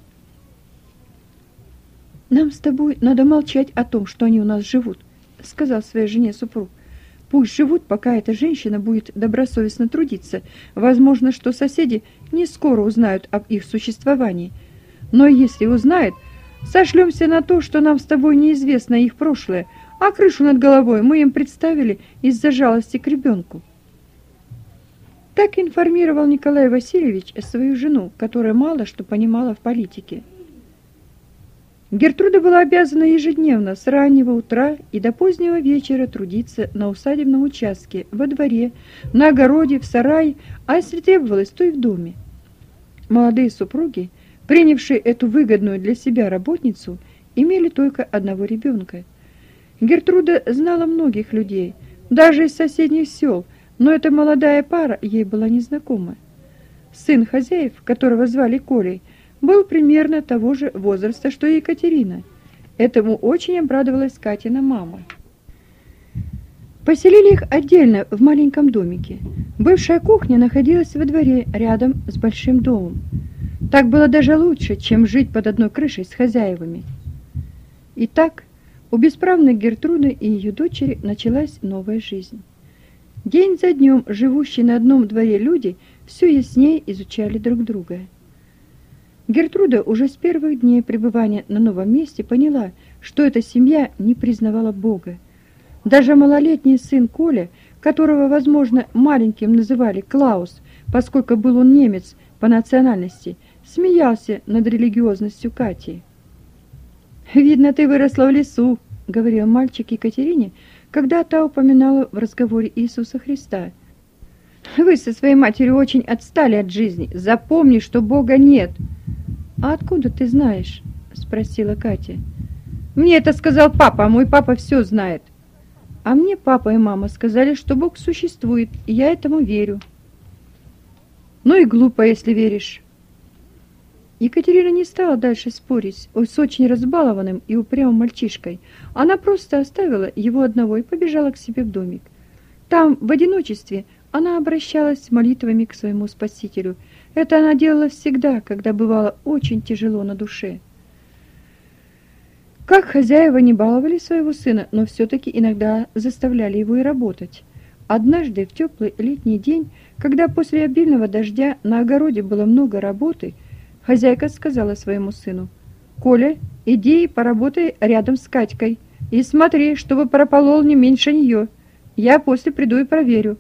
A: «Нам с тобой надо молчать о том, что они у нас живут», — сказал своей жене супруг. «Пусть живут, пока эта женщина будет добросовестно трудиться. Возможно, что соседи не скоро узнают об их существовании. Но если узнают, сошлемся на то, что нам с тобой неизвестно их прошлое, а крышу над головой мы им представили из-за жалости к ребенку». Так информировал Николай Васильевич свою жену, которая мало что понимала в политике. Гертруда была обязана ежедневно с раннего утра и до позднего вечера трудиться на усадебном участке, во дворе, на огороде, в сарае, а если требовалось, то и в доме. Молодые супруги, принявшие эту выгодную для себя работницу, имели только одного ребенка. Гертруда знала многих людей, даже из соседних сел, но эта молодая пара ей была незнакома. Сын хозяев, которого звали Колей, был примерно того же возраста, что и Екатерина. Этому очень обрадовалась Катина мама. Поселили их отдельно в маленьком домике. Бывшая кухня находилась во дворе рядом с большим домом. Так было даже лучше, чем жить под одной крышей с хозяевами. Итак, у бесправной Гертруды и ее дочери началась новая жизнь. День за днем живущие на одном дворе люди все яснее изучали друг друга. Гертруда уже с первых дней пребывания на новом месте поняла, что эта семья не признавала Бога. Даже малолетний сын Коля, которого, возможно, маленьким называли Клаус, поскольку был он немец по национальности, смеялся над религиозностью Кати. «Видно, ты выросла в лесу», — говорил мальчик Екатерине, когда та упоминала в разговоре Иисуса Христа. «Вы со своей матерью очень отстали от жизни. Запомни, что Бога нет». «А откуда ты знаешь?» — спросила Катя. «Мне это сказал папа, а мой папа все знает». «А мне папа и мама сказали, что Бог существует, и я этому верю». «Ну и глупо, если веришь». Екатерина не стала дальше спорить с очень разбалованным и упрямым мальчишкой. Она просто оставила его одного и побежала к себе в домик. Там, в одиночестве, она обращалась с молитвами к своему Спасителю. Это она делала всегда, когда бывало очень тяжело на душе. Как хозяева не баловали своего сына, но все-таки иногда заставляли его и работать. Однажды в теплый летний день, когда после обильного дождя на огороде было много работы, хозяйка сказала своему сыну: «Коля, иди и поработай рядом с Катькой, и смотри, чтобы прополол не меньше нее. Я после приду и проверю».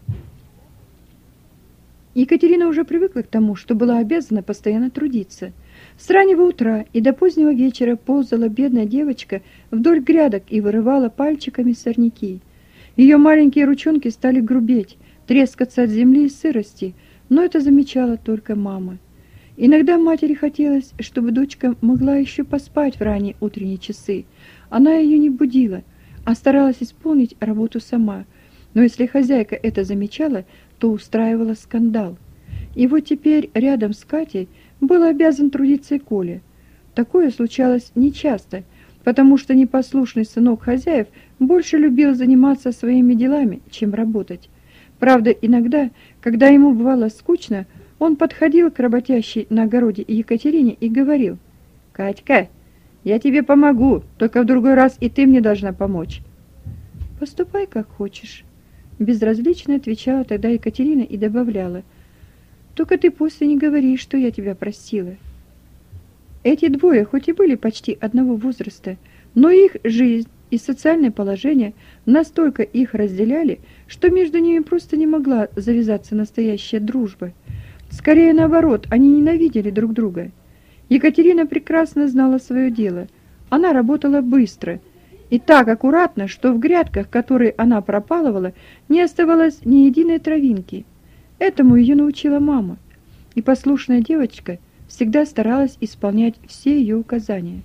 A: Екатерина уже привыкла к тому, что была обязана постоянно трудиться. С раннего утра и до позднего вечера ползала бедная девочка вдоль грядок и вырывала пальчиками сорняки. Ее маленькие ручонки стали грубеть, трескаться от земли и сырости, но это замечала только мама. Иногда матери хотелось, чтобы дочка могла еще поспать в ранние утренние часы. Она ее не будила, а старалась исполнить работу сама. Но если хозяйка это замечала, то устраивала скандал. И вот теперь рядом с Катей был обязан трудиться и Коля. Такое случалось нечасто, потому что непослушный сынок хозяев больше любил заниматься своими делами, чем работать. Правда, иногда, когда ему бывало скучно, Он подходил к работящей на огороде Екатерине и говорил: «Катька, я тебе помогу, только в другой раз и ты мне должна помочь». «Поступай, как хочешь», — безразлично отвечала тогда Екатерина и добавляла: «Только ты после не говори, что я тебя просила». Эти двое хоть и были почти одного возраста, но их жизнь и социальное положение настолько их разделяли, что между ними просто не могла завязаться настоящая дружба. Скорее наоборот, они ненавидели друг друга. Екатерина прекрасно знала свое дело. Она работала быстро и так аккуратно, что в грядках, которые она пропалывала, не оставалось ни единой травинки. Этому ее научила мама, и послушная девочка всегда старалась исполнять все ее указания.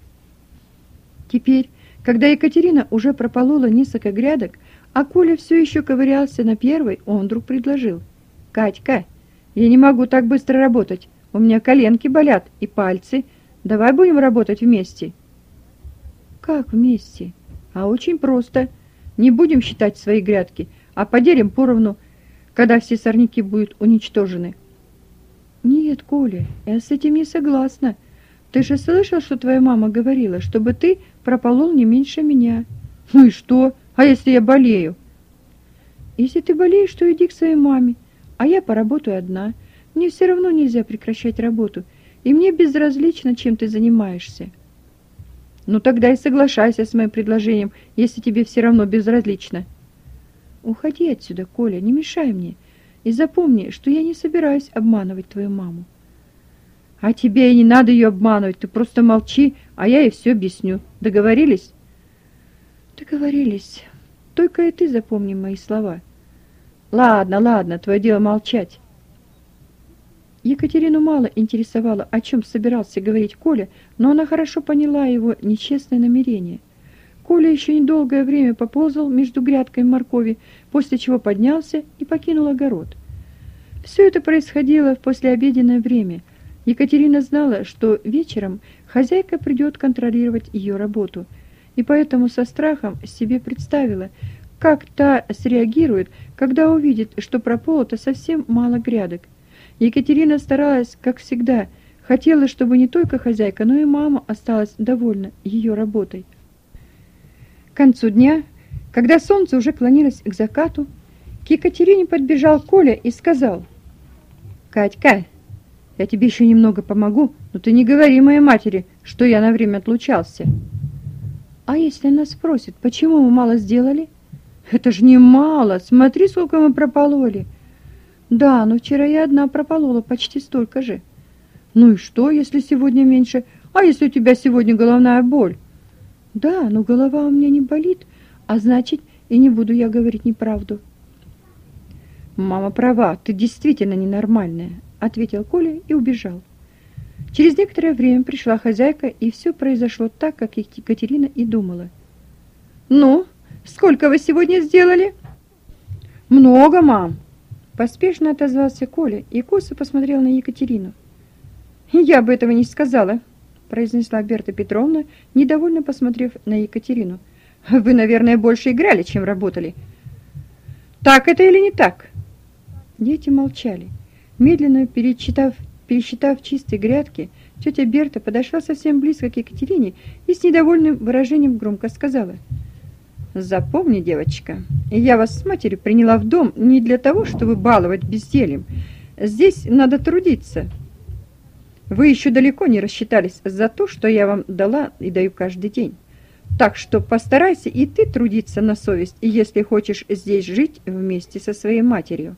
A: Теперь, когда Екатерина уже прополола несколько грядок, а Коля все еще ковырялся на первой, он вдруг предложил: «Катька, я не могу так быстро работать, у меня коленки болят и пальцы, давай будем работать вместе». «Как вместе?» «А очень просто. Не будем считать свои грядки, а поделим поровну, когда все сорняки будут уничтожены». «Нет, Коля, я с этим не согласна. Ты же слышал, что твоя мама говорила, чтобы ты прополол не меньше меня». «Ну и что? А если я болею?» «Если ты болеешь, то иди к своей маме, а я поработаю одна. Мне все равно нельзя прекращать работу, и мне безразлично, чем ты занимаешься». «Ну тогда и соглашайся с моим предложением, если тебе все равно безразлично». «Уходи отсюда, Коля, не мешай мне. И запомни, что я не собираюсь обманывать твою маму». «А тебе и не надо ее обманывать, ты просто молчи, а я ей все объясню. Договорились?» «Договорились. Только и ты запомни мои слова». «Ладно, ладно, твое дело молчать». Екатерину мало интересовало, о чем собирался говорить Коля, но она хорошо поняла его нечестное намерение. Коля еще недолгое время поползал между грядкой моркови, после чего поднялся и покинул огород. Все это происходило в послеобеденное время. Екатерина знала, что вечером хозяйка придет контролировать ее работу, и поэтому со страхом себе представила, как та среагирует, когда увидит, что прополото совсем мало грядок. Екатерина старалась, как всегда, хотела, чтобы не только хозяйка, но и мама осталась довольна ее работой. К концу дня, когда солнце уже клонилось к закату, к Екатерине подбежал Коля и сказал: «Катька, я тебе еще немного помогу, но ты не говори моей матери, что я на время отлучался». «А если она спросит, почему мы мало сделали?» «Это же не мало, смотри, сколько мы пропололи». «Да, но вчера я одна прополола почти столько же». «Ну и что, если сегодня меньше? А если у тебя сегодня головная боль?» «Да, но голова у меня не болит, а значит, и не буду я говорить неправду». «Мама права, ты действительно ненормальная», — ответил Коля и убежал. Через некоторое время пришла хозяйка, и все произошло так, как Екатерина и думала. «Ну, сколько вы сегодня сделали?» «Много, мам», — поспешно отозвался Коля и косо посмотрел на Екатерину. «Я бы этого не сказала», — произнесла Берта Петровна, недовольно посмотрев на Екатерину. «Вы, наверное, больше играли, чем работали. Так это или не так?» Дети молчали. Медленно пересчитав чистые грядки, тетя Берта подошла совсем близко к Екатерине и с недовольным выражением громко сказала: «Запомни, девочка, я вас с матерью приняла в дом не для того, чтобы баловать бездельем. Здесь надо трудиться. Вы еще далеко не рассчитались за то, что я вам дала и даю каждый день. Так что постарайся и ты трудиться на совесть, если хочешь здесь жить вместе со своей матерью».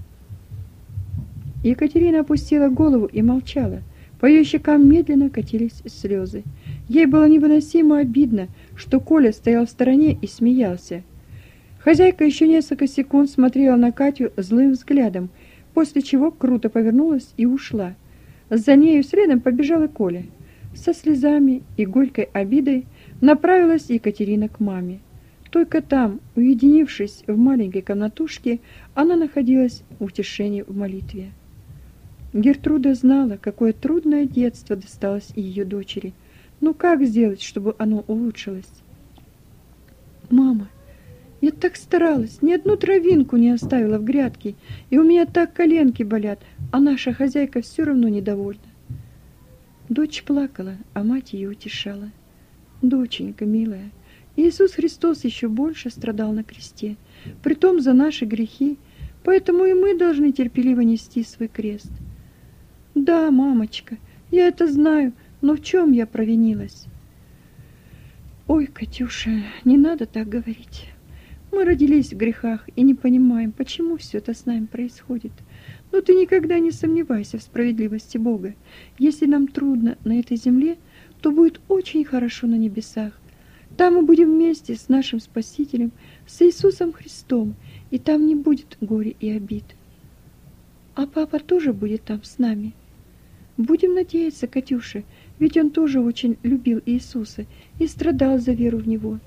A: Екатерина опустила голову и молчала. По ее щекам медленно катились слезы. Ей было невыносимо обидно, что Коля стоял в стороне и смеялся. Хозяйка еще несколько секунд смотрела на Катю злым взглядом, после чего круто повернулась и ушла. За нею следом побежала Коля. Со слезами и горькой обидой направилась Екатерина к маме. Только там, уединившись в маленькой комнатушке, она находилась в утешении в молитве. Гертруда знала, какое трудное детство досталось ее дочери. Но как сделать, чтобы оно улучшилось? «Мама, Я так старалась, ни одну травинку не оставила в грядке, и у меня так коленки болят, а наша хозяйка все равно недовольна. Дочь плакала, а мать ее утешала. Доченька милая, Иисус Христос еще больше страдал на кресте, притом за наши грехи, поэтому и мы должны терпеливо нести свой крест. Да, мамочка, я это знаю, но в чем я провинилась? Ой, Катюша, не надо так говорить. Мы родились в грехах и не понимаем, почему все это с нами происходит. Но ты никогда не сомневайся в справедливости Бога. Если нам трудно на этой земле, то будет очень хорошо на небесах. Там мы будем вместе с нашим Спасителем, с Иисусом Христом, и там не будет горя и обид. А папа тоже будет там с нами. Будем надеяться, Катюша, ведь он тоже очень любил Иисуса и страдал за веру в Него.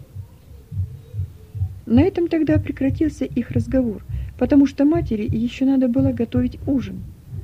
A: На этом тогда прекратился их разговор, потому что матери еще надо было готовить ужин.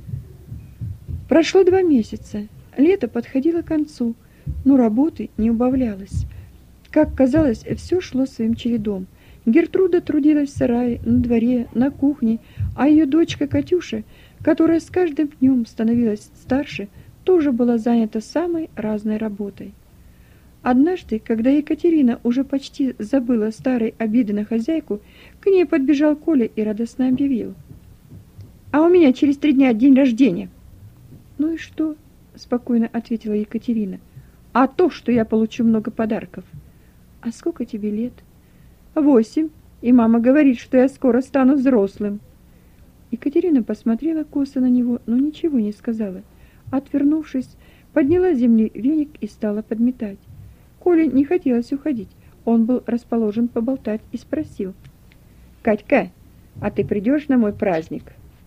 A: Прошло 2 месяца, лето подходило к концу, но работы не убавлялось. Как казалось, все шло своим чередом. Гертруда трудилась в сарае, на дворе, на кухне, а ее дочка Катюша, которая с каждым днем становилась старше, тоже была занята самой разной работой. Однажды, когда Екатерина уже почти забыла старые обиды на хозяйку, к ней подбежал Коля и радостно объявил: «А у меня через 3 дня день рождения». «Ну и что?» – спокойно ответила Екатерина. «А то, что я получу много подарков». «А сколько тебе лет?» 8, и мама говорит, что я скоро стану взрослым». Екатерина посмотрела косо на него, но ничего не сказала. Отвернувшись, подняла с земли веник и стала подметать. Коле не хотелось уходить. Он был расположен поболтать и спросил: «Катька, а ты придешь на мой праздник?»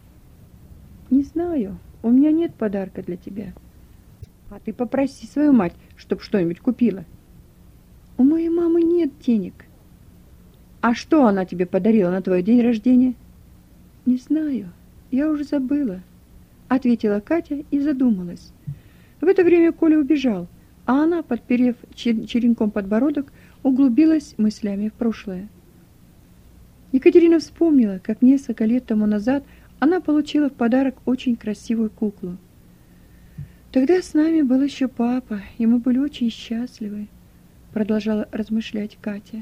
A: «Не знаю, у меня нет подарка для тебя». «А ты попроси свою мать, чтоб что-нибудь купила». «У моей мамы нет денег». «А что она тебе подарила на твой день рождения?» «Не знаю, я уже забыла», — ответила Катя и задумалась. В это время Коля убежал, а она, подперев черенком подбородок, углубилась мыслями в прошлое. Екатерина вспомнила, как несколько лет тому назад она получила в подарок очень красивую куклу. «Тогда с нами был еще папа, и мы были очень счастливы», — продолжала размышлять Катя.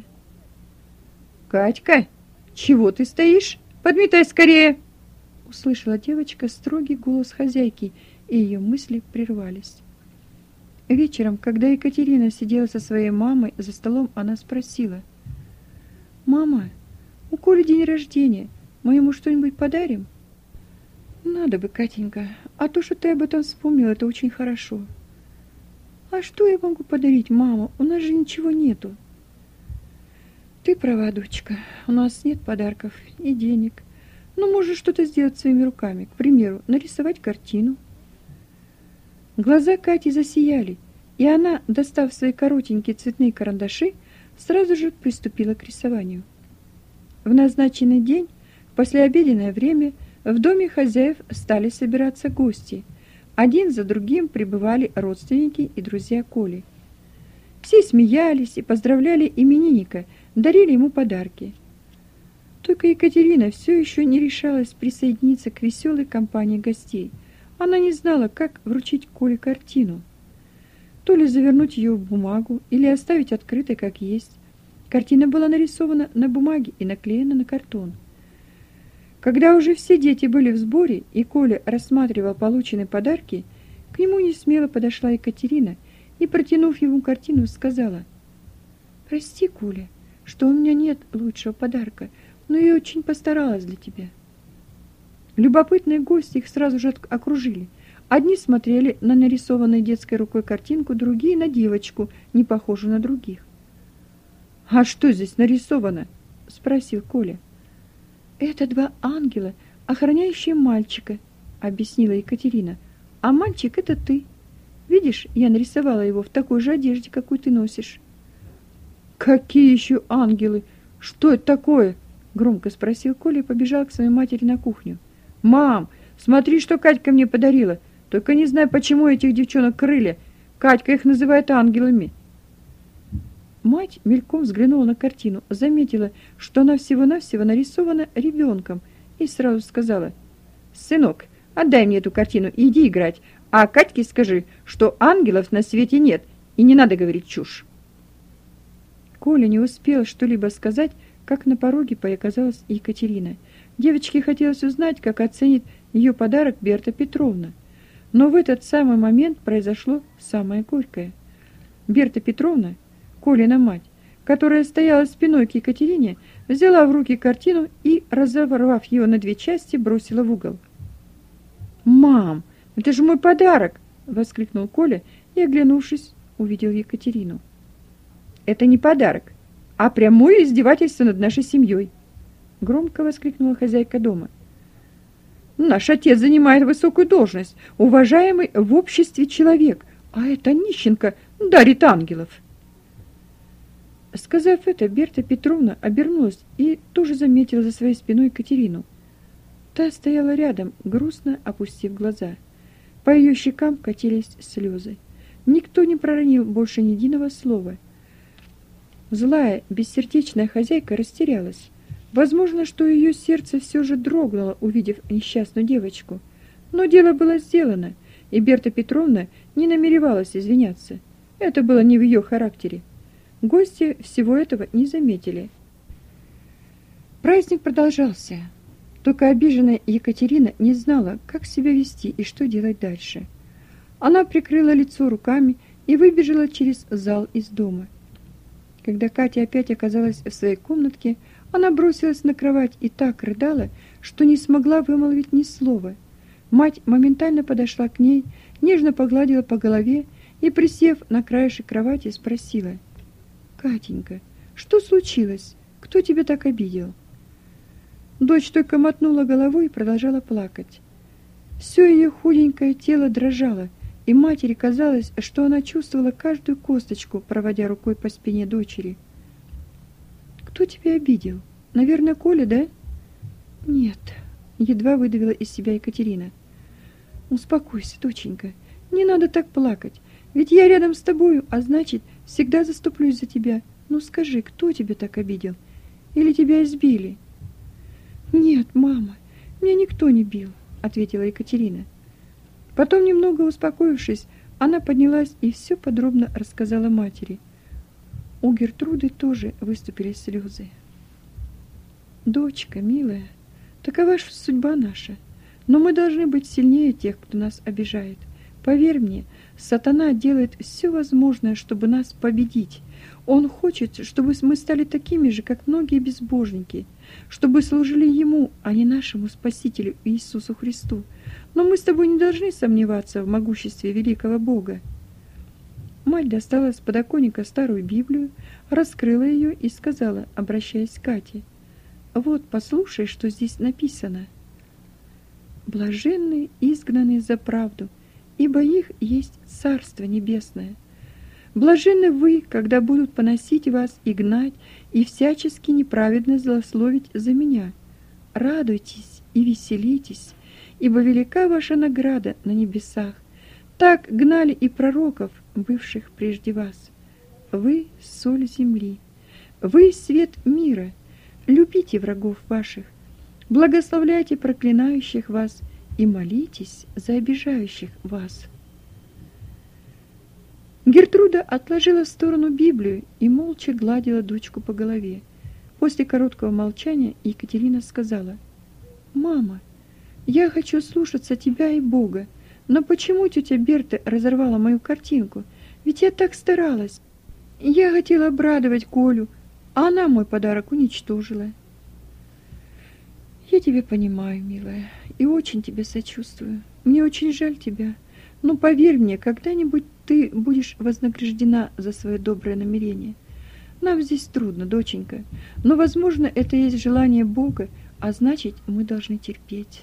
A: «Катька, чего ты стоишь? Подметай скорее!» Услышала девочка строгий голос хозяйки, и ее мысли прервались. Вечером, когда Екатерина сидела со своей мамой за столом, она спросила: «Мама, у Коли день рождения, мы ему что-нибудь подарим?» «Надо бы, Катенька, а то, что ты об этом вспомнила, это очень хорошо». «А что я могу подарить, мама? У нас же ничего нету». «Ты права, дочка, у нас нет подарков и денег. Но можешь что-то сделать своими руками, к примеру, нарисовать картину». Глаза Кати засияли, и она, достав свои коротенькие цветные карандаши, сразу же приступила к рисованию. В назначенный день, в послеобеденное время, в доме хозяев стали собираться гости. Один за другим прибывали родственники и друзья Коли. Все смеялись и поздравляли именинника, дарили ему подарки. Только Екатерина все еще не решалась присоединиться к веселой компании гостей. Она не знала, как вручить Коле картину. То ли завернуть ее в бумагу, или оставить открытой, как есть. Картина была нарисована на бумаге и наклеена на картон. Когда уже все дети были в сборе, и Коля рассматривал полученные подарки, к нему несмело подошла Екатерина и, протянув ему картину, сказала: «Прости, Коля, что у меня нет лучшего подарка, но я очень постаралась для тебя». Любопытные гости их сразу же окружили. Одни смотрели на нарисованную детской рукой картинку, другие на девочку, не похожую на других. «А что здесь нарисовано?» – спросил Коля. «Это 2 ангела, охраняющие мальчика», – объяснила Екатерина. «А мальчик – это ты. Видишь, я нарисовала его в такой же одежде, какую ты носишь». «Какие еще ангелы? Что это такое?» – громко спросил Коля и побежал к своей матери на кухню. «Мам, смотри, что Катька мне подарила. Только не знаю, почему этих девчонок крылья. Катька их называет ангелами». Мать мельком взглянула на картину, заметила, что она всего-навсего нарисована ребенком, и сразу сказала: «Сынок, отдай мне эту картину и иди играть, а Катьке скажи, что ангелов на свете нет, и не надо говорить чушь». Коля не успел что-либо сказать, как на пороге показалась Екатерина. Девочке хотелось узнать, как оценит ее подарок Берта Петровна. Но в этот самый момент произошло самое горькое. Берта Петровна, Колина мать, которая стояла спиной к Екатерине, взяла в руки картину и, разорвав ее на две части, бросила в угол. «Мам, это же мой подарок!» — воскликнул Коля и, оглянувшись, увидел Екатерину. «Это не подарок, а прямое издевательство над нашей семьей!» — громко воскликнула хозяйка дома. «Наш отец занимает высокую должность, уважаемый в обществе человек, а эта нищенка дарит ангелов!» Сказав это, Берта Петровна обернулась и тоже заметила за своей спиной Екатерину. Та стояла рядом, грустно опустив глаза. По ее щекам катились слезы. Никто не проронил больше ни единого слова. Злая, бессердечная хозяйка растерялась. Возможно, что ее сердце все же дрогнуло, увидев несчастную девочку. Но дело было сделано, и Берта Петровна не намеревалась извиняться. Это было не в ее характере. Гости всего этого не заметили. Праздник продолжался. Только обиженная Екатерина не знала, как себя вести и что делать дальше. Она прикрыла лицо руками и выбежала через зал из дома. Когда Катя опять оказалась в своей комнатке, она бросилась на кровать и так рыдала, что не смогла вымолвить ни слова. Мать моментально подошла к ней, нежно погладила по голове и, присев на краешек кровати, спросила: «Катенька, что случилось? Кто тебя так обидел?» Дочь только мотнула головой и продолжала плакать. Все ее худенькое тело дрожало, и матери казалось, что она чувствовала каждую косточку, проводя рукой по спине дочери. «Кто тебя обидел? Наверное, Коля, да?» «Нет», — едва выдавила из себя Екатерина. «Успокойся, доченька, не надо так плакать, ведь я рядом с тобою, а значит, всегда заступлюсь за тебя. Ну скажи, кто тебя так обидел? Или тебя избили?» «Нет, мама, меня никто не бил», — ответила Екатерина. Потом, немного успокоившись, она поднялась и все подробно рассказала матери. У Гертруды тоже выступили слезы. «Дочка, милая, такова ж судьба наша, но мы должны быть сильнее тех, кто нас обижает. Поверь мне, сатана делает все возможное, чтобы нас победить. Он хочет, чтобы мы стали такими же, как многие безбожники, чтобы служили Ему, а не нашему Спасителю Иисусу Христу. Но мы с тобой не должны сомневаться в могуществе великого Бога». Мать достала с подоконника старую Библию, раскрыла ее и сказала, обращаясь к Кате: «Вот, послушай, что здесь написано. Блаженны изгнанные за правду, ибо их есть Царство Небесное. Блаженны вы, когда будут поносить вас и гнать, и всячески неправедно злословить за меня. Радуйтесь и веселитесь, ибо велика ваша награда на небесах. Так гнали и пророков, бывших прежде вас. Вы — соль земли, вы — свет мира. Любите врагов ваших, благословляйте проклинающих вас и молитесь за обижающих вас». Гертруда отложила в сторону Библию и молча гладила дочку по голове. После короткого молчания Екатерина сказала: «Мама, я хочу слушаться тебя и Бога, но почему тетя Берта разорвала мою картинку? Ведь я так старалась. Я хотела обрадовать Колю, а она мой подарок уничтожила». «Я тебя понимаю, милая, и очень тебе сочувствую. Мне очень жаль тебя. Но поверь мне, когда-нибудь ты будешь вознаграждена за свое доброе намерение. Нам здесь трудно, доченька, но, возможно, это есть желание Бога, а значит, мы должны терпеть».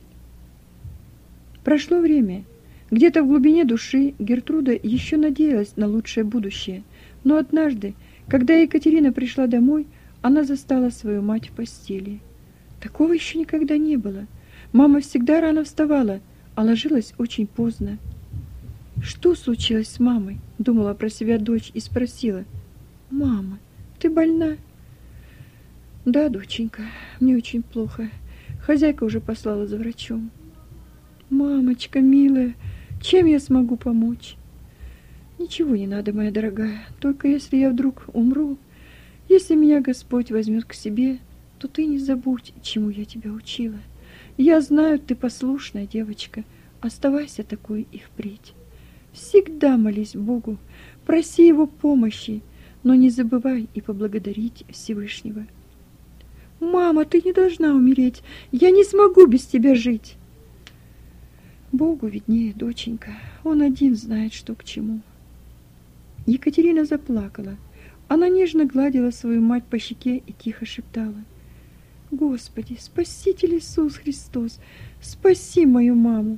A: Прошло время. Где-то в глубине души Гертруда еще надеялась на лучшее будущее, но однажды, когда Екатерина пришла домой, она застала свою мать в постели. Такого еще никогда не было. Мама всегда рано вставала, а ложилась очень поздно. «Что случилось с мамой?» — думала про себя дочь и спросила: «Мама, ты больна?» «Да, доченька, мне очень плохо. Хозяйка уже послала за врачом». «Мамочка, милая, чем я смогу помочь?» «Ничего не надо, моя дорогая, только если я вдруг умру, если меня Господь возьмет к себе, то ты не забудь, чему я тебя учила. Я знаю, ты послушная девочка, оставайся такой и впредь. Всегда молись Богу, проси Его помощи, но не забывай и поблагодарить Всевышнего». «Мама, ты не должна умереть, я не смогу без тебя жить». «Богу виднее, доченька, Он один знает, что к чему». Екатерина заплакала. Она нежно гладила свою мать по щеке и тихо шептала: «Господи, Спаситель Иисус Христос, спаси мою маму!»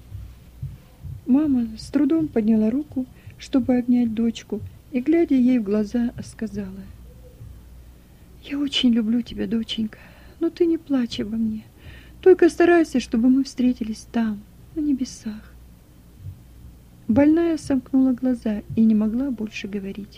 A: Мама с трудом подняла руку, чтобы обнять дочку, и, глядя ей в глаза, сказала: «Я очень люблю тебя, доченька, но ты не плачь обо мне, только старайся, чтобы мы встретились там, на небесах». Больная сомкнула глаза и не могла больше говорить.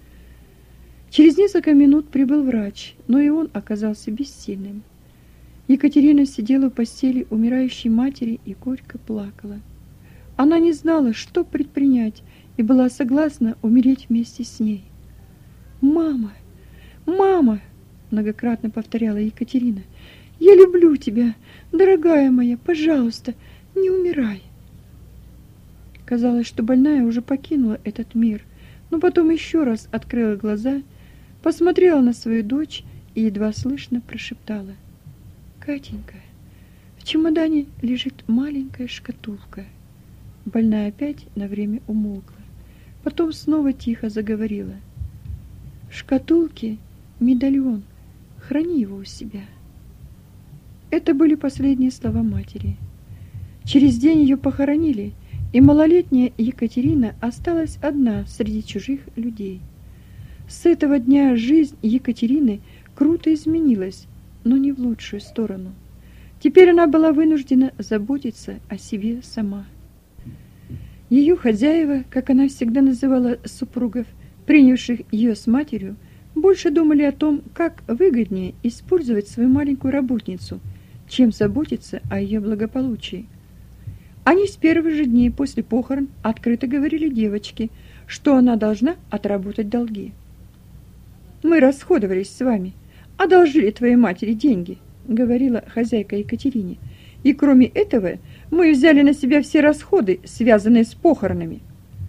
A: Через несколько минут прибыл врач, но и он оказался бессильным. Екатерина сидела в постели умирающей матери и горько плакала. Она не знала, что предпринять, и была согласна умереть вместе с ней. «Мама, мама!» — многократно повторяла Екатерина. «Я люблю тебя, дорогая моя, пожалуйста, не умирай!» Казалось, что больная уже покинула этот мир, но потом еще раз открыла глаза, посмотрела на свою дочь и едва слышно прошептала: «Катенька, в чемодане лежит маленькая шкатулка». Больная опять на время умолкла, потом снова тихо заговорила: «В шкатулке медальон, храни его у себя». Это были последние слова матери. Через день ее похоронили, и малолетняя Екатерина осталась одна среди чужих людей. С этого дня жизнь Екатерины круто изменилась, но не в лучшую сторону. Теперь она была вынуждена заботиться о себе сама. Ее хозяева, как она всегда называла супругов, принявших ее с матерью, больше думали о том, как выгоднее использовать свою маленькую работницу, чем заботиться о ее благополучии. Они с первых же дней после похорон открыто говорили девочке, что она должна отработать долги. «Мы расходовались с вами, одолжили твоей матери деньги», — говорила хозяйка Екатерине. «И кроме этого мы взяли на себя все расходы, связанные с похоронами».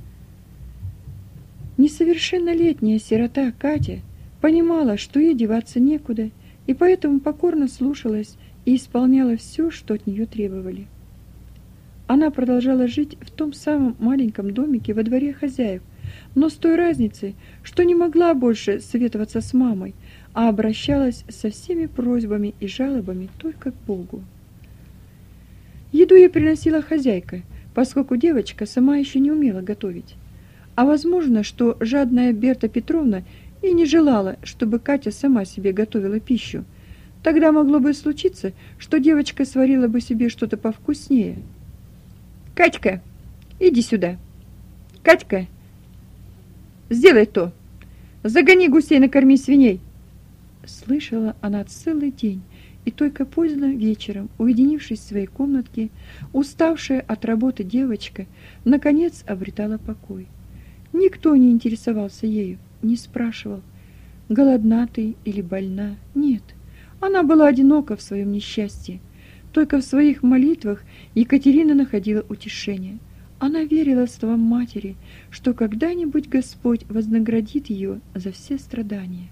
A: Несовершеннолетняя сирота Катя понимала, что ей деваться некуда, и поэтому покорно слушалась и исполняла все, что от нее требовали. Она продолжала жить в том самом маленьком домике во дворе хозяев, но с той разницей, что не могла больше советоваться с мамой, а обращалась со всеми просьбами и жалобами только к Богу. Еду ей приносила хозяйка, поскольку девочка сама еще не умела готовить. А возможно, что жадная Берта Петровна и не желала, чтобы Катя сама себе готовила пищу. Тогда могло бы случиться, что девочка сварила бы себе что-то повкуснее. «Катька, иди сюда! Катька, сделай то! Загони гусей, накорми свиней!» Слышала она целый день, и только поздно вечером, уединившись в своей комнатке, уставшая от работы девочка, наконец обретала покой. Никто не интересовался ею, не спрашивал, голодна ты или больна. Нет, она была одинока в своем несчастье. Только в своих молитвах Екатерина находила утешение. Она верила словам матери, что когда-нибудь Господь вознаградит ее за все страдания.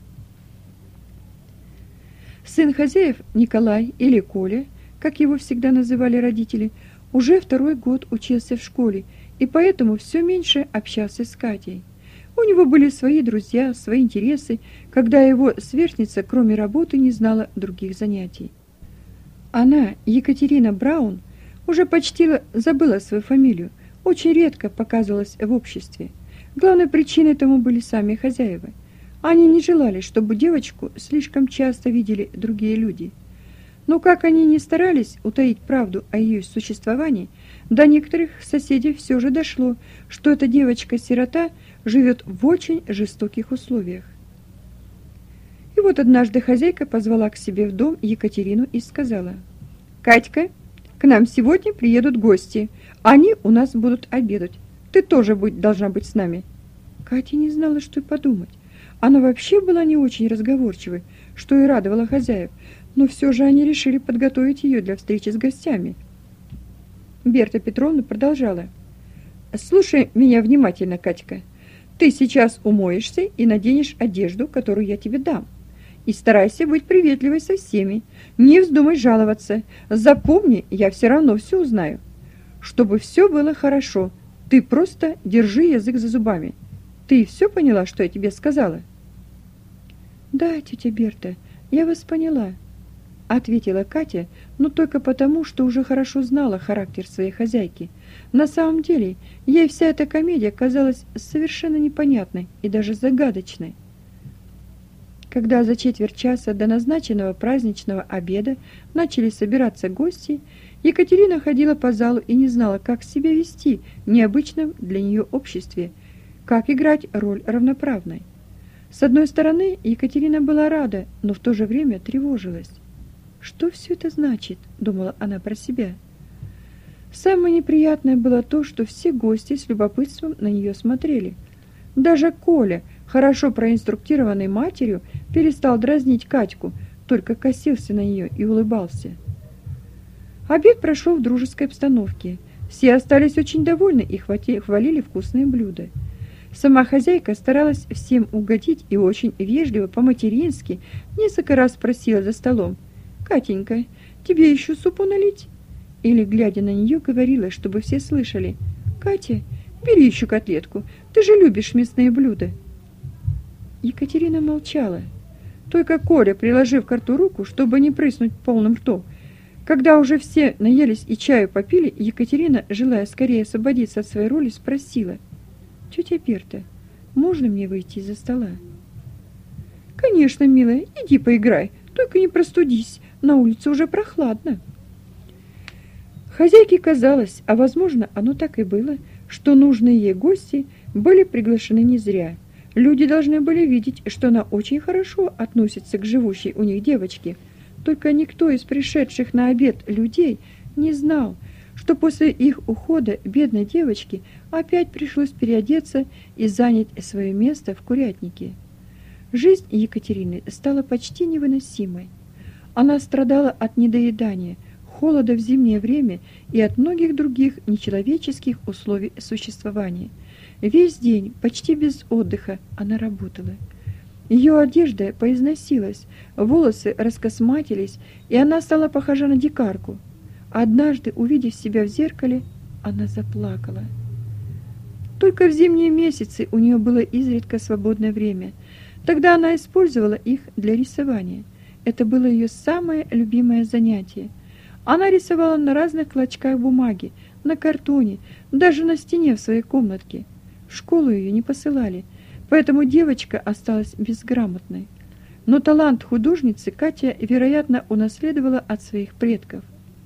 A: Сын хозяев Николай или Коля, как его всегда называли родители, уже второй год учился в школе и поэтому все меньше общался с Катей. У него были свои друзья, свои интересы, когда его сверстница, кроме работы, не знала других занятий. Она, Екатерина Браун, уже почти забыла свою фамилию, очень редко показывалась в обществе. Главной причиной тому были сами хозяева. Они не желали, чтобы девочку слишком часто видели другие люди. Но как они ни старались утаить правду о ее существовании, до некоторых соседей все же дошло, что эта девочка-сирота живет в очень жестоких условиях. И вот однажды хозяйка позвала к себе в дом Екатерину и сказала: «Катька, к нам сегодня приедут гости. Они у нас будут обедать. Ты тоже должна быть с нами». Катя не знала, что и подумать. Она вообще была не очень разговорчивой, что и радовало хозяев, но все же они решили подготовить ее для встречи с гостями. Берта Петровна продолжала: «Слушай меня внимательно, Катька. Ты сейчас умоешься и наденешь одежду, которую я тебе дам. И старайся быть приветливой со всеми. Не вздумай жаловаться. Запомни, я все равно все узнаю. Чтобы все было хорошо, ты просто держи язык за зубами. Ты все поняла, что я тебе сказала?» «Да, тетя Берта, я вас поняла», — ответила Катя, но только потому, что уже хорошо знала характер своей хозяйки. На самом деле, ей вся эта комедия казалась совершенно непонятной и даже загадочной. Когда за четверть часа до назначенного праздничного обеда начали собираться гости, Екатерина ходила по залу и не знала, как себя вести в необычном для нее обществе, как играть роль равноправной. С одной стороны, Екатерина была рада, но в то же время тревожилась. «Что все это значит?» – думала она про себя. Самое неприятное было то, что все гости с любопытством на нее смотрели. Даже Коля, хорошо проинструктированный матерью, перестал дразнить Катьку, только косился на нее и улыбался. Обед прошел в дружеской обстановке. Все остались очень довольны и хвалили вкусные блюда. Сама хозяйка старалась всем угодить и очень вежливо, по-матерински, несколько раз спросила за столом: «Катенька, тебе еще супу налить?» Или, глядя на нее, говорила, чтобы все слышали: «Катя, бери еще котлетку, ты же любишь мясные блюда». Екатерина молчала. Только Коля, приложив к рту руку, чтобы не прыснуть полным ртом, когда уже все наелись и чаю попили, Екатерина, желая скорее освободиться от своей роли, спросила: «Тетя Берта, можно мне выйти из-за стола?» «Конечно, милая, иди поиграй, только не простудись, на улице уже прохладно». Хозяйке казалось, а возможно, оно так и было, что нужные ей гости были приглашены не зря. Люди должны были видеть, что она очень хорошо относится к живущей у них девочке. Только никто из пришедших на обед людей не знал, что после их ухода бедной девочке опять пришлось переодеться и занять свое место в курятнике. Жизнь Екатерины стала почти невыносимой. Она страдала от недоедания, холода в зимнее время и от многих других нечеловеческих условий существования. Весь день, почти без отдыха, она работала. Ее одежда поизносилась, волосы раскосматились, и она стала похожа на дикарку. Однажды, увидев себя в зеркале, она заплакала. Только в зимние месяцы у нее было изредка свободное время. Тогда она использовала их для рисования. Это было ее самое любимое занятие. Она рисовала на разных клочках бумаги, на картоне, даже на стене в своей комнатке. В школу ее не посылали, поэтому девочка осталась безграмотной. Но талант художницы Катя, вероятно, унаследовала от своих предков.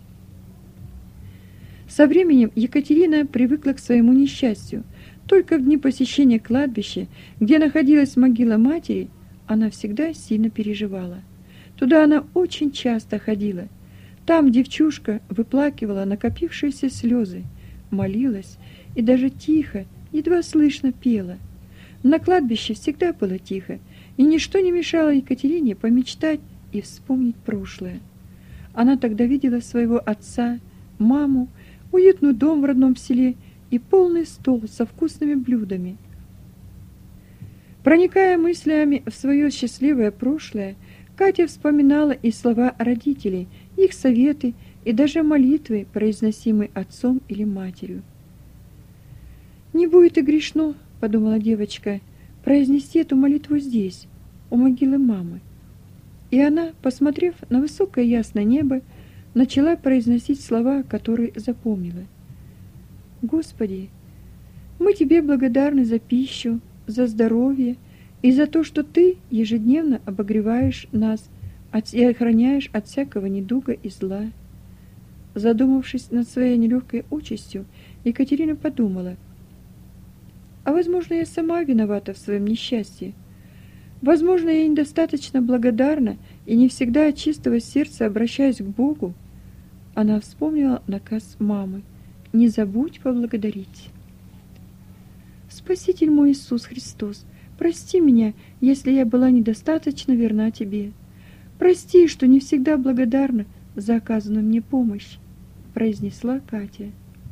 A: Со временем Екатерина привыкла к своему несчастью. Только в дни посещения кладбища, где находилась могила матери, она всегда сильно переживала. Туда она очень часто ходила. Там девчушка выплакивала накопившиеся слезы, молилась и даже тихо, едва слышно пела. На кладбище всегда было тихо, и ничто не мешало Екатерине помечтать и вспомнить прошлое. Она тогда видела своего отца, маму, уютный дом в родном селе и полный стол со вкусными блюдами. Проникая мыслями в свое счастливое прошлое, Катя вспоминала и слова родителей, их советы и даже молитвы, произносимые отцом или матерью. «Не будет и грешно, — подумала девочка, — произнести эту молитву здесь, у могилы мамы». И она, посмотрев на высокое ясное небо, начала произносить слова, которые запомнила. «Господи, мы Тебе благодарны за пищу, за здоровье и за то, что Ты ежедневно обогреваешь нас и охраняешь от всякого недуга и зла». Задумавшись над своей нелегкой участью, Екатерина подумала: а возможно, я сама виновата в своем несчастье. Возможно, я недостаточно благодарна и не всегда от чистого сердца обращаюсь к Богу. Она вспомнила наказ мамы: «Не забудь поблагодарить». Спаситель мой Иисус Христос, прости меня, если я была недостаточно верна Тебе. Прости, что не всегда благодарна за оказанную мне помощь, произнесла Катя.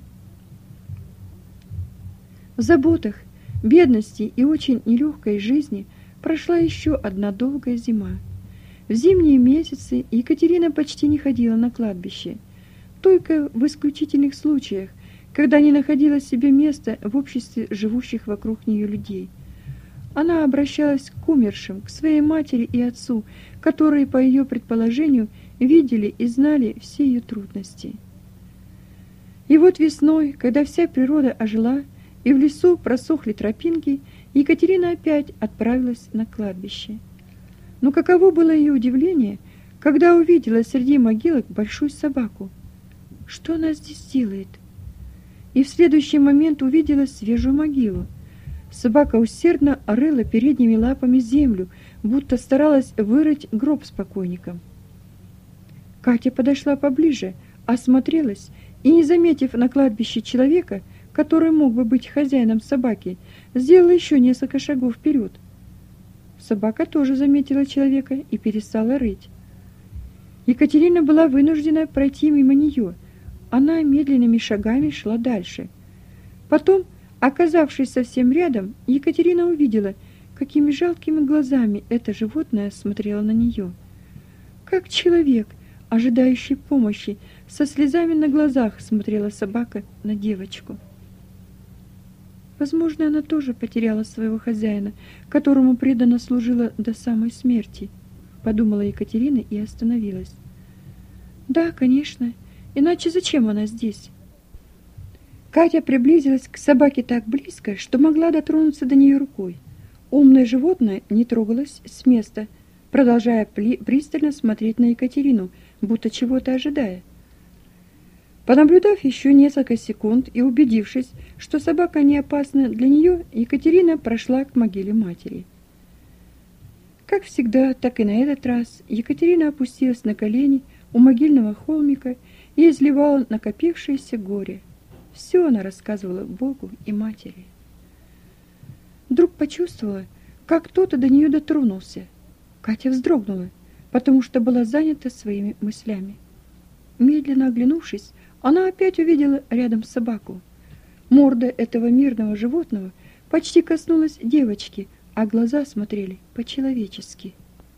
A: В заботах, бедности и очень нелегкой жизни прошла еще одна долгая зима. В зимние месяцы Екатерина почти не ходила на кладбище, только в исключительных случаях, когда не находила себе места в обществе живущих вокруг нее людей. Она обращалась к умершим, к своей матери и отцу, которые, по ее предположению, видели и знали все ее трудности. И вот весной, когда вся природа ожила и в лесу просохли тропинки, Екатерина опять отправилась на кладбище. Но каково было ее удивление, когда увидела среди могилок большую собаку. Что она здесь делает? И в следующий момент увидела свежую могилу. Собака усердно рыла передними лапами землю, будто старалась вырыть гроб с покойником. Катя подошла поближе, осмотрелась и, не заметив на кладбище человека, который мог бы быть хозяином собаки, сделала еще несколько шагов вперед. Собака тоже заметила человека и перестала рыть. Екатерина была вынуждена пройти мимо нее. Она медленными шагами шла дальше. Потом, оказавшись совсем рядом, Екатерина увидела, какими жалкими глазами это животное смотрело на нее. Как человек, ожидающий помощи, со слезами на глазах смотрела собака на девочку. Возможно, она тоже потеряла своего хозяина, которому преданно служила до самой смерти, подумала Екатерина и остановилась. Да, конечно, иначе зачем она здесь? Катя приблизилась к собаке так близко, что могла дотронуться до нее рукой. Умное животное не трогалось с места, продолжая пристально смотреть на Екатерину, будто чего-то ожидая. Понаблюдав еще несколько секунд и убедившись, что собака не опасна для нее, Екатерина прошла к могиле матери. Как всегда, так и на этот раз Екатерина опустилась на колени у могильного холмика и изливала накопившееся горе. Все она рассказывала Богу и матери. Вдруг почувствовала, как кто-то до нее дотронулся. Катя вздрогнула, потому что была занята своими мыслями. Медленно оглянувшись, она опять увидела рядом собаку. Морда этого мирного животного почти коснулась девочки, а глаза смотрели по-человечески.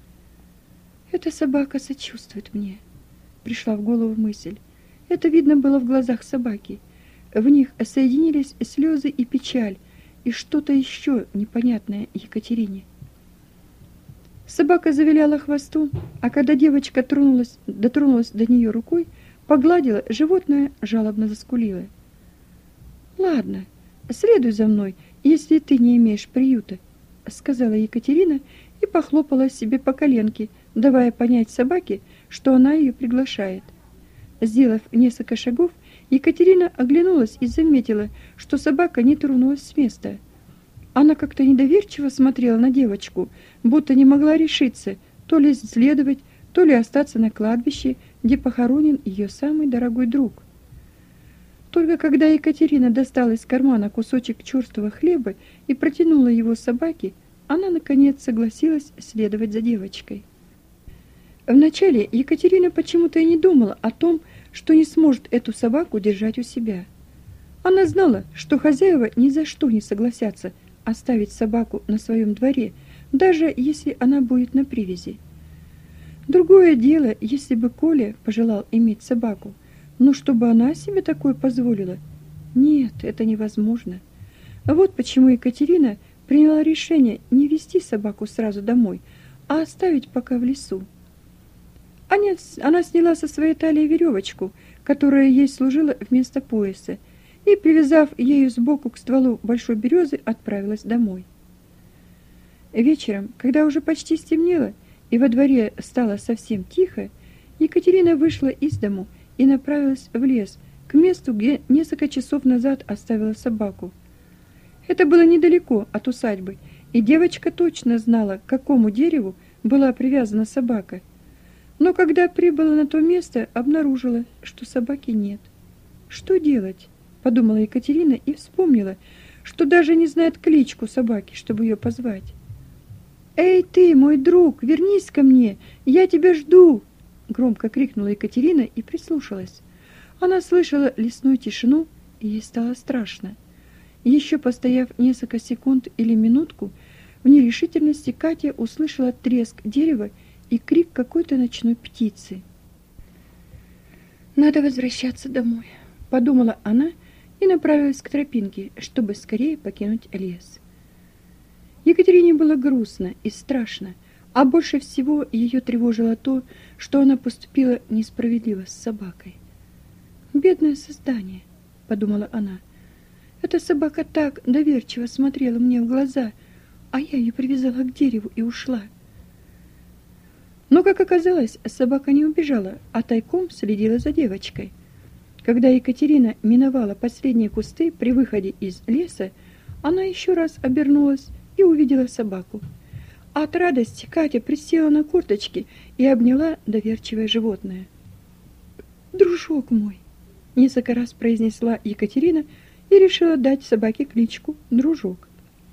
A: «Эта собака сочувствует мне», — пришла в голову мысль. Это видно было в глазах собаки. В них соединились слезы и печаль, и что-то еще непонятное Екатерине. Собака завиляла хвостом, а когда девочка дотронулась до нее рукой, погладила, животное жалобно заскулило. «Ладно, следуй за мной, если ты не имеешь приюта», — сказала Екатерина и похлопала себе по коленке, давая понять собаке, что она ее приглашает. Сделав несколько шагов, Екатерина оглянулась и заметила, что собака не тронулась с места. Она как-то недоверчиво смотрела на девочку, будто не могла решиться то ли следовать, то ли остаться на кладбище, где похоронен ее самый дорогой друг. Только когда Екатерина достала из кармана кусочек черствого хлеба и протянула его собаке, она, наконец, согласилась следовать за девочкой. Вначале Екатерина почему-то и не думала о том, что не сможет эту собаку держать у себя. Она знала, что хозяева ни за что не согласятся оставить собаку на своем дворе, даже если она будет на привязи. Другое дело, если бы Коля пожелал иметь собаку, но чтобы она себе такое позволила, нет, это невозможно. Вот почему Екатерина приняла решение не везти собаку сразу домой, а оставить пока в лесу. Она сняла со своей талии веревочку, которая ей служила вместо пояса, и, привязав ею сбоку к стволу большой березы, отправилась домой. Вечером, когда уже почти стемнело и во дворе стало совсем тихо, Екатерина вышла из дому и направилась в лес, к месту, где несколько часов назад оставила собаку. Это было недалеко от усадьбы, И девочка точно знала, к какому дереву была привязана собака. Но когда прибыла на то место, обнаружила, что собаки нет. «Что делать?» – подумала Екатерина и вспомнила, что даже не знает кличку собаки, чтобы ее позвать. «Эй ты, мой друг, вернись ко мне, я тебя жду!» – громко крикнула Екатерина и прислушалась. Она слышала лесную тишину, и ей стало страшно. Еще постояв несколько секунд или минутку, в нерешительности Катя услышала треск дерева и крик какой-то ночной птицы. «Надо возвращаться домой», — подумала она и направилась к тропинке, чтобы скорее покинуть лес. Екатерине было грустно и страшно, а больше всего ее тревожило то, что она поступила несправедливо с собакой. «Бедное создание», — подумала она, — «эта собака так доверчиво смотрела мне в глаза, а я ее привязала к дереву и ушла». Но, как оказалось, собака не убежала, а тайком следила за девочкой. Когда Екатерина миновала последние кусты при выходе из леса, она еще раз обернулась и увидела собаку. От радости Катя присела на корточки и обняла доверчивое животное. «Дружок мой!» — несколько раз произнесла Екатерина и решила дать собаке кличку Дружок.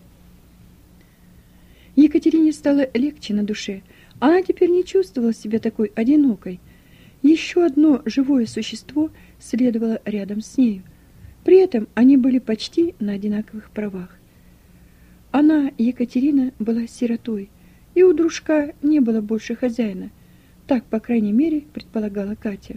A: Екатерине стало легче на душе. Она теперь не чувствовала себя такой одинокой. Еще одно живое существо следовало рядом с нею. При этом они были почти на одинаковых правах. Она, Екатерина, была сиротой, и у Дружка не было больше хозяина. Так, по крайней мере, предполагала Катя.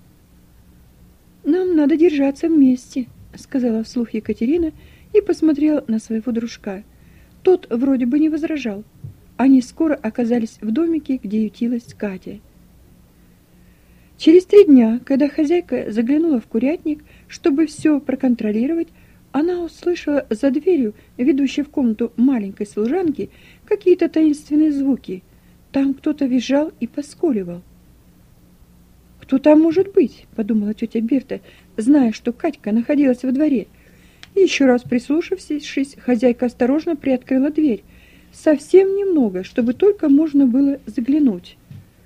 A: «Нам надо держаться вместе», — сказала вслух Екатерина и посмотрела на своего Дружка. Тот вроде бы не возражал. Они скоро оказались в домике, где ютилась Катя. Через 3 дня, когда хозяйка заглянула в курятник, чтобы все проконтролировать, она услышала за дверью, ведущей в комнату маленькой служанки, какие-то таинственные звуки. Там кто-то визжал и поскуливал. «Кто там может быть?» – подумала тетя Берта, зная, что Катька находилась во дворе. И еще раз прислушавшись, хозяйка осторожно приоткрыла дверь. Совсем немного, чтобы только можно было заглянуть.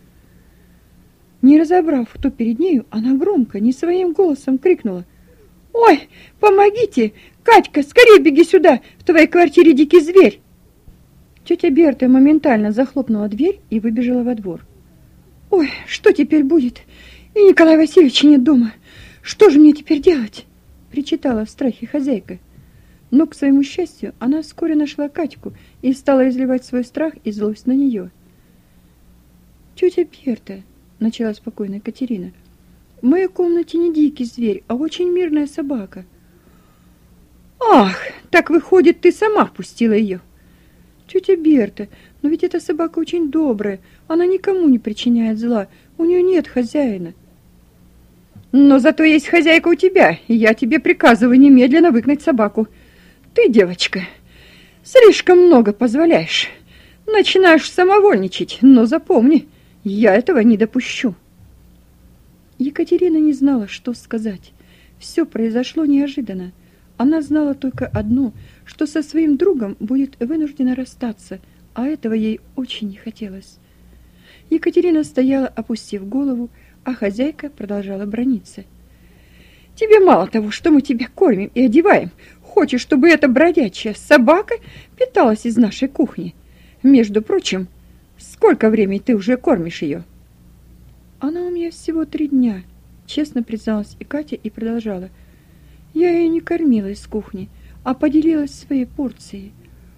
A: Не разобрав, кто перед нею, она громко, не своим голосом крикнула: «Ой, помогите! Катька, скорее беги сюда! В твоей квартире дикий зверь!» Тетя Берта моментально захлопнула дверь и выбежала во двор. «Ой, что теперь будет? И Николая Васильевича нет дома! Что же мне теперь делать?» — причитала в страхе хозяйка. Но, к своему счастью, она вскоре нашла Катьку и стала изливать свой страх и злость на нее. «Тетя Берта», — начала спокойно Екатерина, — «в моей комнате не дикий зверь, а очень мирная собака». «Ах, так выходит, ты сама впустила ее?» «Тетя Берта, но ведь эта собака очень добрая, она никому не причиняет зла, у нее нет хозяина». «Но зато есть хозяйка у тебя, и я тебе приказываю немедленно выгнать собаку. Ты, девочка, слишком много позволяешь. Начинаешь самовольничать, но запомни, я этого не допущу». Екатерина не знала, что сказать. Все произошло неожиданно. Она знала только одно, что со своим другом будет вынуждена расстаться, а этого ей очень не хотелось. Екатерина стояла, опустив голову, а хозяйка продолжала браниться. «Тебе мало того, что мы тебя кормим и одеваем, хочешь, чтобы эта бродячая собака питалась из нашей кухни? Между прочим, сколько времени ты уже кормишь ее?» «Она у меня всего 3 дня», — честно призналась и Катя и продолжала. «Я ее не кормила из кухни, а поделилась своей порцией».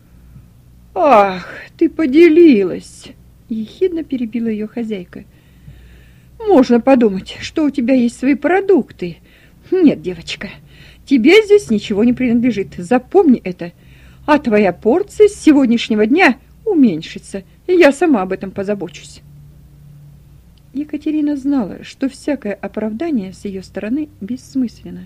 A: «Ах, ты поделилась!» — ехидно перебила ее хозяйка. «Можно подумать, что у тебя есть свои продукты. Нет, девочка, тебе здесь ничего не принадлежит, запомни это. А твоя порция с сегодняшнего дня уменьшится, и я сама об этом позабочусь». Екатерина знала, что всякое оправдание с ее стороны бессмысленно.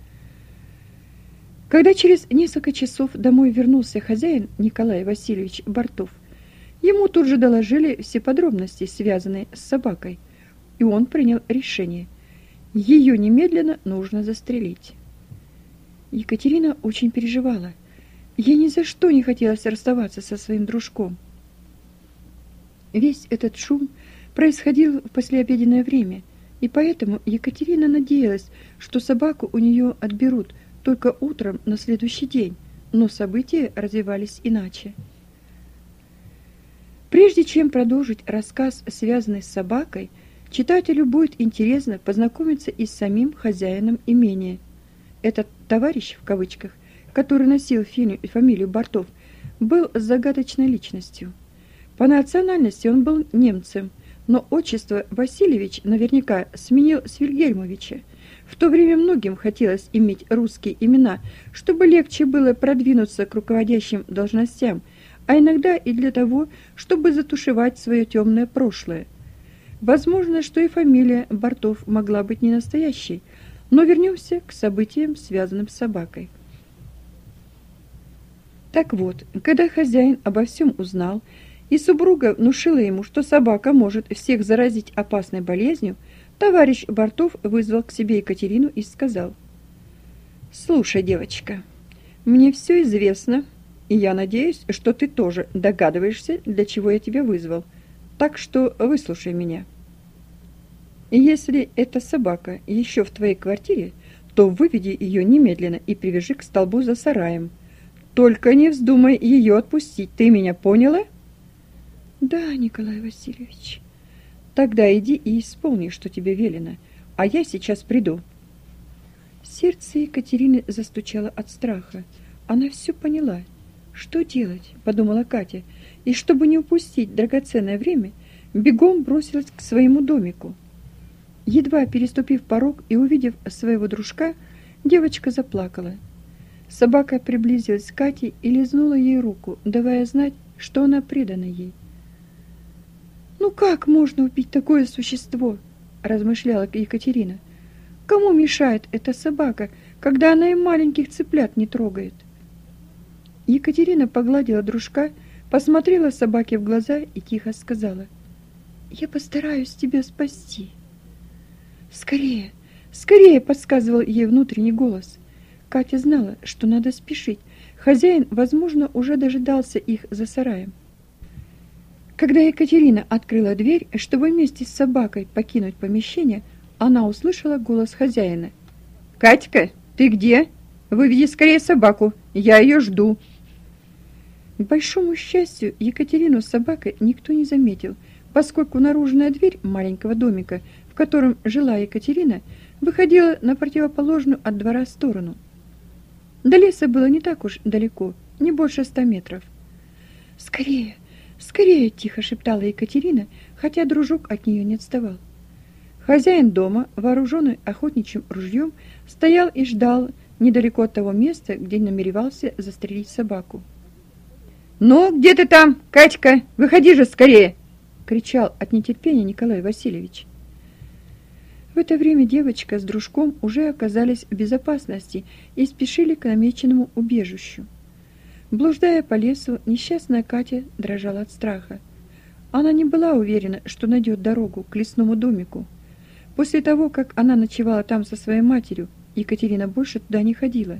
A: Когда через несколько часов домой вернулся хозяин Николай Васильевич Бортов, ему тут же доложили все подробности, связанные с собакой, и он принял решение. Ее немедленно нужно застрелить. Екатерина очень переживала. Ей ни за что не хотелось расставаться со своим дружком. Весь этот шум происходил в послеобеденное время, и поэтому Екатерина надеялась, что собаку у нее отберут только утром на следующий день, но события развивались иначе. Прежде чем продолжить рассказ, связанный с собакой, читателю будет интересно познакомиться и с самим хозяином имения. Этот «товарищ» в кавычках, который носил фамилию Бартов, был загадочной личностью. По национальности он был немцем, но отчество Васильевич наверняка сменил с Вильгельмовича. В то время многим хотелось иметь русские имена, чтобы легче было продвинуться к руководящим должностям, а иногда и для того, чтобы затушевать свое темное прошлое. Возможно, что и фамилия Бартов могла быть не настоящей, но вернемся к событиям, связанным с собакой. Так вот, когда хозяин обо всем узнал, и супруга внушила ему, что собака может всех заразить опасной болезнью, товарищ Бартов вызвал к себе Екатерину и сказал: «Слушай, девочка, мне все известно, и я надеюсь, что ты тоже догадываешься, для чего я тебя вызвал, так что выслушай меня. И если эта собака еще в твоей квартире, то выведи ее немедленно и привяжи к столбу за сараем. Только не вздумай ее отпустить, ты меня поняла?» «Да, Николай Васильевич». «Тогда иди и исполни, что тебе велено, а я сейчас приду». Сердце Екатерины застучало от страха. Она все поняла. «Что делать?» – подумала Катя, и, чтобы не упустить драгоценное время, бегом бросилась к своему домику. Едва переступив порог и увидев своего дружка, девочка заплакала. Собака приблизилась к Кате и лизнула ей руку, давая знать, что она предана ей. «Ну как можно убить такое существо?» – размышляла Екатерина. «Кому мешает эта собака, когда она и маленьких цыплят не трогает?» Екатерина погладила дружка, посмотрела собаке в глаза и тихо сказала: «Я постараюсь тебя спасти». «Скорее, скорее!» – подсказывал ей внутренний голос. Катя знала, что надо спешить. Хозяин, возможно, уже дожидался их за сараем. Когда Екатерина открыла дверь, чтобы вместе с собакой покинуть помещение, она услышала голос хозяина. «Катька, ты где? Выведи скорее собаку, я ее жду». К большому счастью, Екатерину с собакой никто не заметил, поскольку наружная дверь маленького домика, в котором жила Екатерина, выходила на противоположную от двора сторону. До леса было не так уж далеко, не больше 100 метров. «Скорее, скорее!» – тихо шептала Екатерина, хотя дружок от нее не отставал. Хозяин дома, вооруженный охотничьим ружьем, стоял и ждал недалеко от того места, где намеревался застрелить собаку. «Ну, где ты там, Катька? Выходи же скорее!» – кричал от нетерпения Николай Васильевич. В это время девочка с дружком уже оказались в безопасности и спешили к намеченному убежищу. Блуждая по лесу, несчастная Катя дрожала от страха. Она не была уверена, что найдет дорогу к лесному домику. После того, как она ночевала там со своей матерью, Екатерина больше туда не ходила.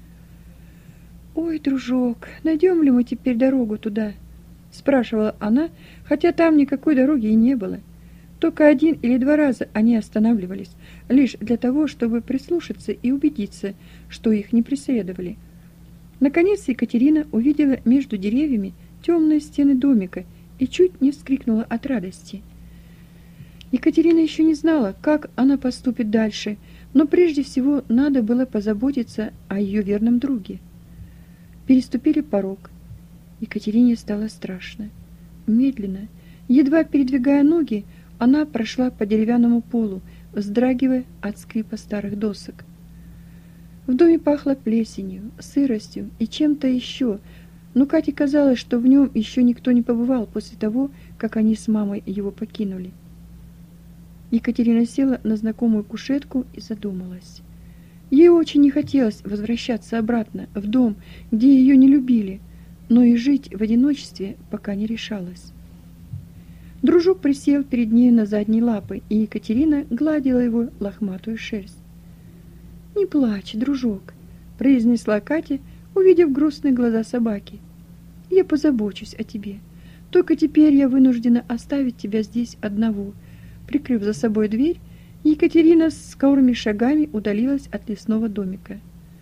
A: «Ой, дружок, найдем ли мы теперь дорогу туда?» – спрашивала она, хотя там никакой дороги и не было. Только 1 или 2 раза они останавливались, лишь для того, чтобы прислушаться и убедиться, что их не преследовали. Наконец Екатерина увидела между деревьями темные стены домика и чуть не вскрикнула от радости. Екатерина еще не знала, как она поступит дальше, но прежде всего надо было позаботиться о ее верном друге. Переступили порог. Екатерине стало страшно. Медленно, едва передвигая ноги, она прошла по деревянному полу, вздрагивая от скрипа старых досок. В доме пахло плесенью, сыростью и чем-то еще, но Кате казалось, что в нем еще никто не побывал после того, как они с мамой его покинули. Екатерина села на знакомую кушетку и задумалась. Ей очень не хотелось возвращаться обратно в дом, где ее не любили, но и жить в одиночестве пока не решалась. Дружок присел перед ней на задние лапы, и Екатерина гладила его лохматую шерсть. «Не плачь, дружок», – произнесла Катя, увидев грустные глаза собаки. «Я позабочусь о тебе. Только теперь я вынуждена оставить тебя здесь одного». Прикрыв за собой дверь, Екатерина с скорыми шагами удалилась от лесного домика.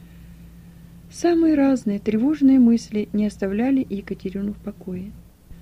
A: Самые разные тревожные мысли не оставляли Екатерину в покое.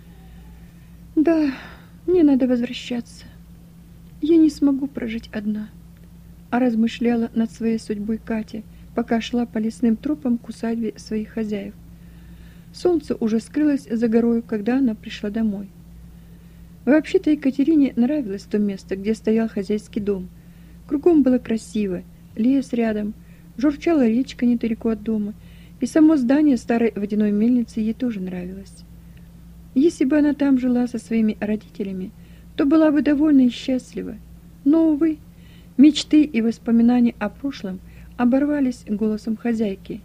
A: «Да, мне надо возвращаться. Я не смогу прожить одна», — размышляла над своей судьбой Катя, пока шла по лесным тропам к усадьбе своих хозяев. Солнце уже скрылось за горою, когда она пришла домой. Вообще-то Екатерине нравилось то место, где стоял хозяйский дом. Кругом было красиво, лес рядом, журчала речка недалеко от дома, и само здание старой водяной мельницы ей тоже нравилось. Если бы она там жила со своими родителями, то была бы довольна и счастлива. Но, увы, мечты и воспоминания о прошлом оборвались голосом хозяйки.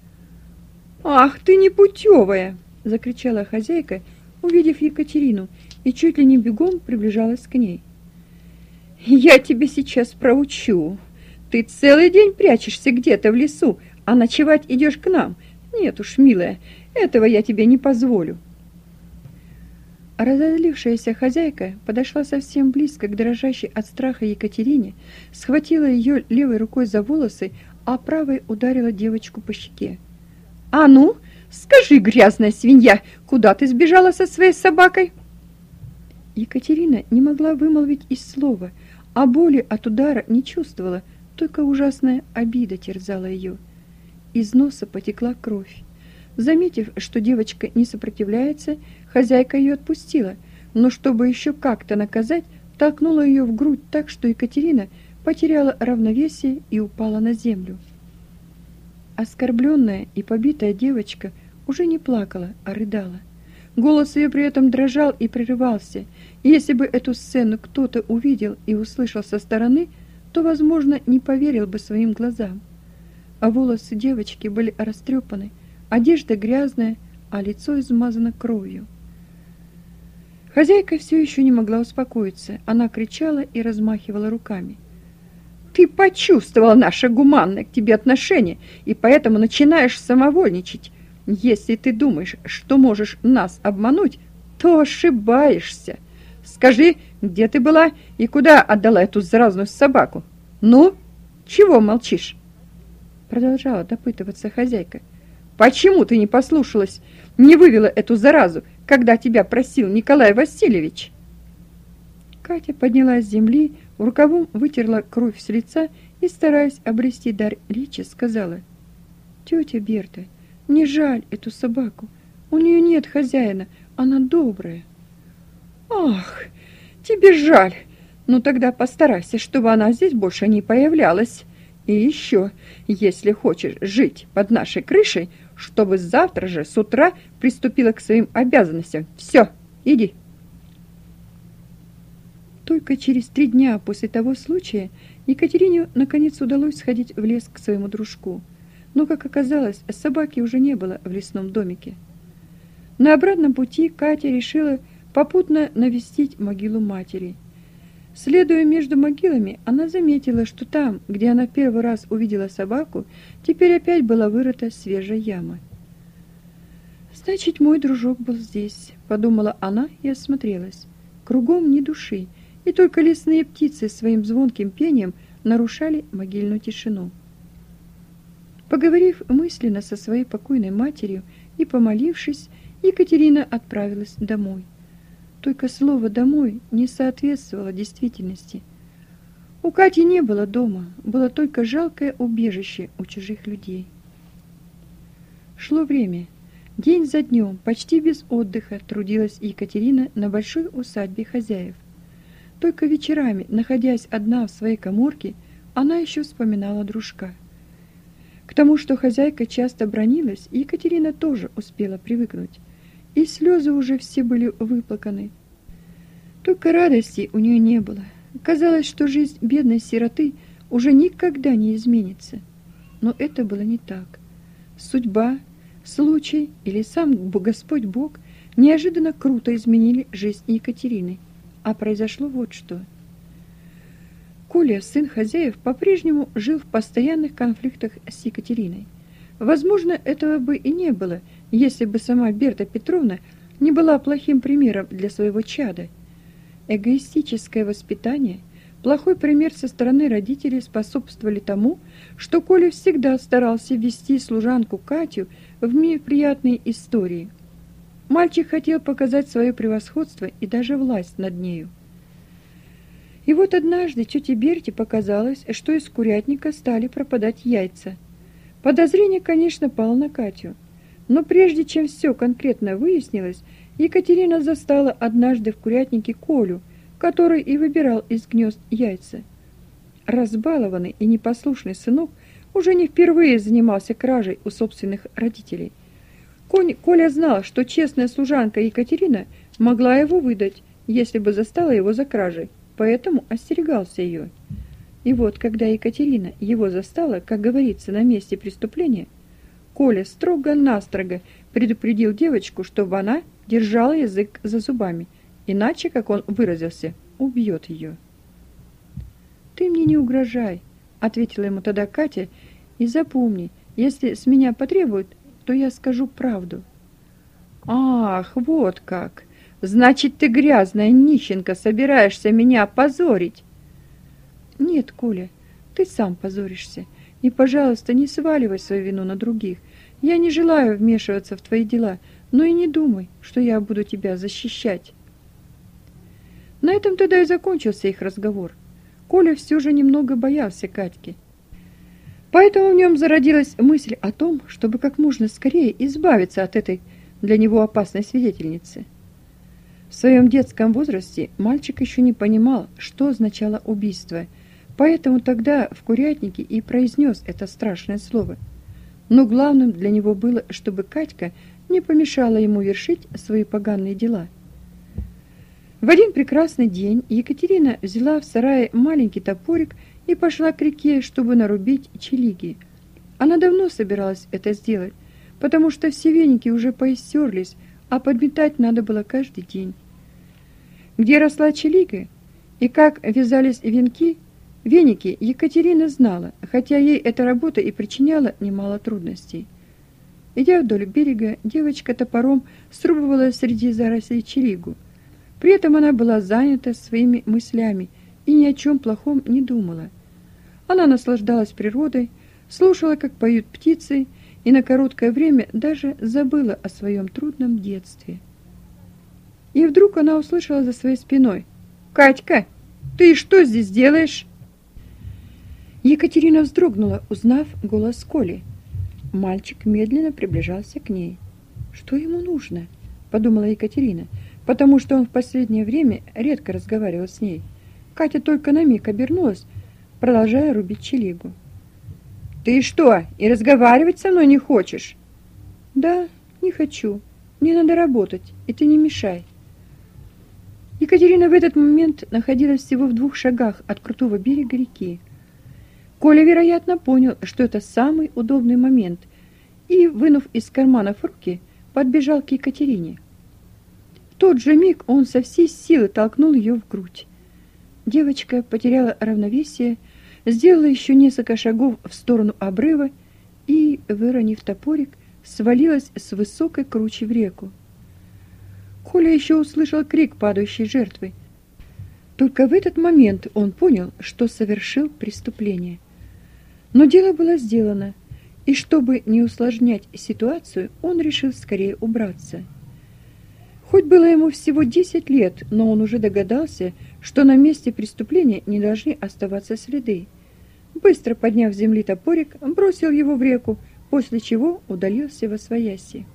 A: «Ах, ты непутевая!» — закричала хозяйка, увидев Екатерину, и чуть ли не бегом приближалась к ней. «Я тебя сейчас проучу. Ты целый день прячешься где-то в лесу, а ночевать идешь к нам. Нет уж, милая, этого я тебе не позволю». Разозлившаяся хозяйка подошла совсем близко к дрожащей от страха Екатерине, схватила ее левой рукой за волосы, а правой ударила девочку по щеке. «А ну, скажи, грязная свинья, куда ты сбежала со своей собакой?» Екатерина не могла вымолвить и слова, а боли от удара не чувствовала, только ужасная обида терзала ее. Из носа потекла кровь. Заметив, что девочка не сопротивляется, хозяйка ее отпустила, но чтобы еще как-то наказать, толкнула ее в грудь так, что Екатерина потеряла равновесие и упала на землю. Оскорбленная и побитая девочка уже не плакала, а рыдала. Голос ее при этом дрожал и прерывался, и если бы эту сцену кто-то увидел и услышал со стороны, то, возможно, не поверил бы своим глазам. А волосы девочки были растрепаны, одежда грязная, а лицо измазано кровью. Хозяйка все еще не могла успокоиться, она кричала и размахивала руками. «Ты почувствовала наше гуманное к тебе отношение, и поэтому начинаешь самовольничать. Если ты думаешь, что можешь нас обмануть, то ошибаешься. Скажи, где ты была и куда отдала эту заразную собаку? Ну, чего молчишь?» Продолжала допытываться хозяйка. «Почему ты не послушалась, не вывела эту заразу, когда тебя просил Николай Васильевич?» Катя поднялась с земли, рукавом вытерла кровь с лица и, стараясь обрести дар речи, сказала: «Тетя Берта, мне жаль эту собаку. У нее нет хозяина, она добрая». «Ах, тебе жаль. Ну тогда постарайся, чтобы она здесь больше не появлялась. И еще, если хочешь жить под нашей крышей, чтобы завтра же с утра приступила к своим обязанностям. Все, иди». Только через 3 дня после того случая Екатерине наконец удалось сходить в лес к своему дружку. Но, как оказалось, собаки уже не было в лесном домике. На обратном пути Катя решила попутно навестить могилу матери. Следуя между могилами, она заметила, что там, где она первый раз увидела собаку, теперь опять была вырыта свежая яма. «Значит, мой дружок был здесь», — подумала она и осмотрелась. Кругом ни души, и только лесные птицы своим звонким пением нарушали могильную тишину. Поговорив мысленно со своей покойной матерью и помолившись, Екатерина отправилась домой. Только слово «домой» не соответствовало действительности. У Кати не было дома, было только жалкое убежище у чужих людей. Шло время. День за днем, почти без отдыха, трудилась Екатерина на большой усадьбе хозяев. Только вечерами, находясь одна в своей каморке, она еще вспоминала дружка. К тому, что хозяйка часто бранилась, Екатерина тоже успела привыкнуть, и слезы уже все были выплаканы. Только радости у нее не было. Казалось, что жизнь бедной сироты уже никогда не изменится. Но это было не так. Судьба, случай или сам Господь Бог неожиданно круто изменили жизнь Екатерины. А произошло вот что. Коля, сын хозяев, по-прежнему жил в постоянных конфликтах с Екатериной. Возможно, этого бы и не было, если бы сама Берта Петровна не была плохим примером для своего чада. Эгоистическое воспитание, плохой пример со стороны родителей способствовали тому, что Коля всегда старался ввести служанку Катю в мир приятной истории. Мальчик хотел показать свое превосходство и даже власть над нею. И вот однажды тете Берте показалось, что из курятника стали пропадать яйца. Подозрение, конечно, пало на Катю. Но прежде чем все конкретно выяснилось, Екатерина застала однажды в курятнике Колю, который и выбирал из гнезд яйца. Разбалованный и непослушный сынок уже не впервые занимался кражей у собственных родителей. Коля знал, что честная служанка Екатерина могла его выдать, если бы застала его за кражей, поэтому остерегался ее. И вот, когда Екатерина его застала, как говорится, на месте преступления, Коля строго-настрого предупредил девочку, чтобы она держала язык за зубами, иначе, как он выразился, убьет ее. «Ты мне не угрожай», — ответила ему тогда Катя, — «и запомни, если с меня потребуют, то я скажу правду». «Ах, вот как! Значит, ты, грязная нищенка, собираешься меня опозорить?» «Нет, Коля, ты сам позоришься. И, пожалуйста, не сваливай свою вину на других. Я не желаю вмешиваться в твои дела, но и не думай, что я буду тебя защищать». На этом тогда и закончился их разговор. Коля все же немного боялся Катьки. Поэтому в нем зародилась мысль о том, чтобы как можно скорее избавиться от этой для него опасной свидетельницы. В своем детском возрасте мальчик еще не понимал, что означало убийство, поэтому тогда в курятнике и произнес это страшное слово. Но главным для него было, чтобы Катька не помешала ему вершить свои поганые дела. В один прекрасный день Екатерина взяла в сарае маленький топорик и пошла к реке, чтобы нарубить челиги. Она давно собиралась это сделать, потому что все веники уже поистерлись, а подметать надо было каждый день. Где росла челига и как вязались веники, Екатерина знала, хотя ей эта работа и причиняла немало трудностей. Идя вдоль берега, девочка топором срубывала среди зарослей челигу. При этом она была занята своими мыслями и ни о чем плохом не думала. Она наслаждалась природой, слушала, как поют птицы, и на короткое время даже забыла о своем трудном детстве. И вдруг она услышала за своей спиной: «Катька, ты что здесь делаешь?» Екатерина вздрогнула, узнав голос Коли. Мальчик медленно приближался к ней. «Что ему нужно?» – подумала Екатерина, потому что он в последнее время редко разговаривал с ней. Катя только на миг обернулась, продолжая рубить челигу. «Ты что, и разговаривать со мной не хочешь?» «Да, не хочу. Мне надо работать, и ты не мешай». Екатерина в этот момент находилась всего в 2 шагах от крутого берега реки. Коля, вероятно, понял, что это самый удобный момент, и, вынув из карманов руки, подбежал к Екатерине. В тот же миг он со всей силы толкнул ее в грудь. Девочка потеряла равновесие, сделала еще несколько шагов в сторону обрыва и, выронив топорик, свалилась с высокой кручи в реку. Коля еще услышал крик падающей жертвы. Только в этот момент он понял, что совершил преступление. Но дело было сделано, и чтобы не усложнять ситуацию, он решил скорее убраться. Хоть было ему всего 10 лет, но он уже догадался, что на месте преступления не должны оставаться следы. Быстро подняв с земли топорик, бросил его в реку, после чего удалился восвояси.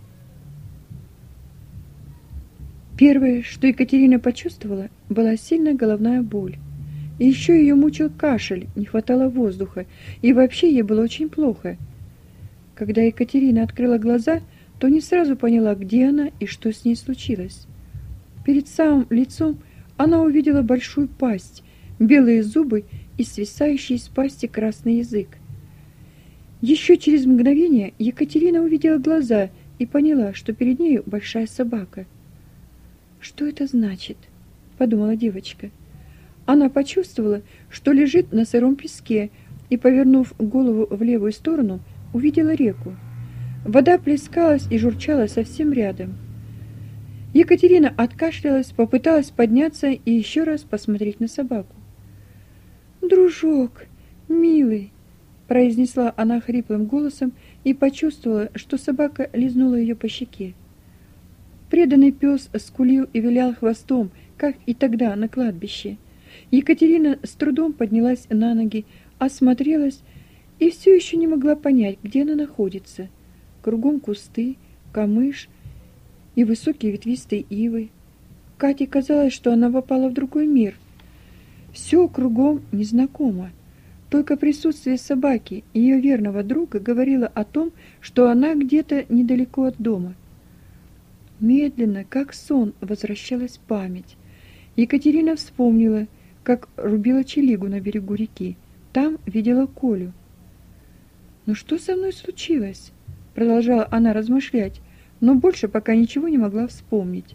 A: Первое, что Екатерина почувствовала, была сильная головная боль. И еще ее мучил кашель, не хватало воздуха, и вообще ей было очень плохо. Когда Екатерина открыла глаза, то не сразу поняла, где она и что с ней случилось. Перед самым лицом она увидела большую пасть, белые зубы и свисающий из пасти красный язык. Еще через мгновение Екатерина увидела глаза и поняла, что перед нею большая собака. «Что это значит?» – подумала девочка. Она почувствовала, что лежит на сыром песке, и, повернув голову в левую сторону, увидела реку. Вода плескалась и журчала совсем рядом. Екатерина откашлялась, попыталась подняться и еще раз посмотреть на собаку. «Дружок, милый!» – произнесла она хриплым голосом и почувствовала, что собака лизнула ее по щеке. Преданный пес скулил и вилял хвостом, как и тогда на кладбище. Екатерина с трудом поднялась на ноги, осмотрелась и все еще не могла понять, где она находится. Кругом кусты, камыш и высокие ветвистые ивы. Кате казалось, что она попала в другой мир. Все кругом незнакомо. Только присутствие собаки и ее верного друга говорило о том, что она где-то недалеко от дома. Медленно, как сон, возвращалась память. Екатерина вспомнила, как рубила челигу на берегу реки. Там видела Колю. «Ну что со мной случилось?» Продолжала она размышлять, но больше пока ничего не могла вспомнить.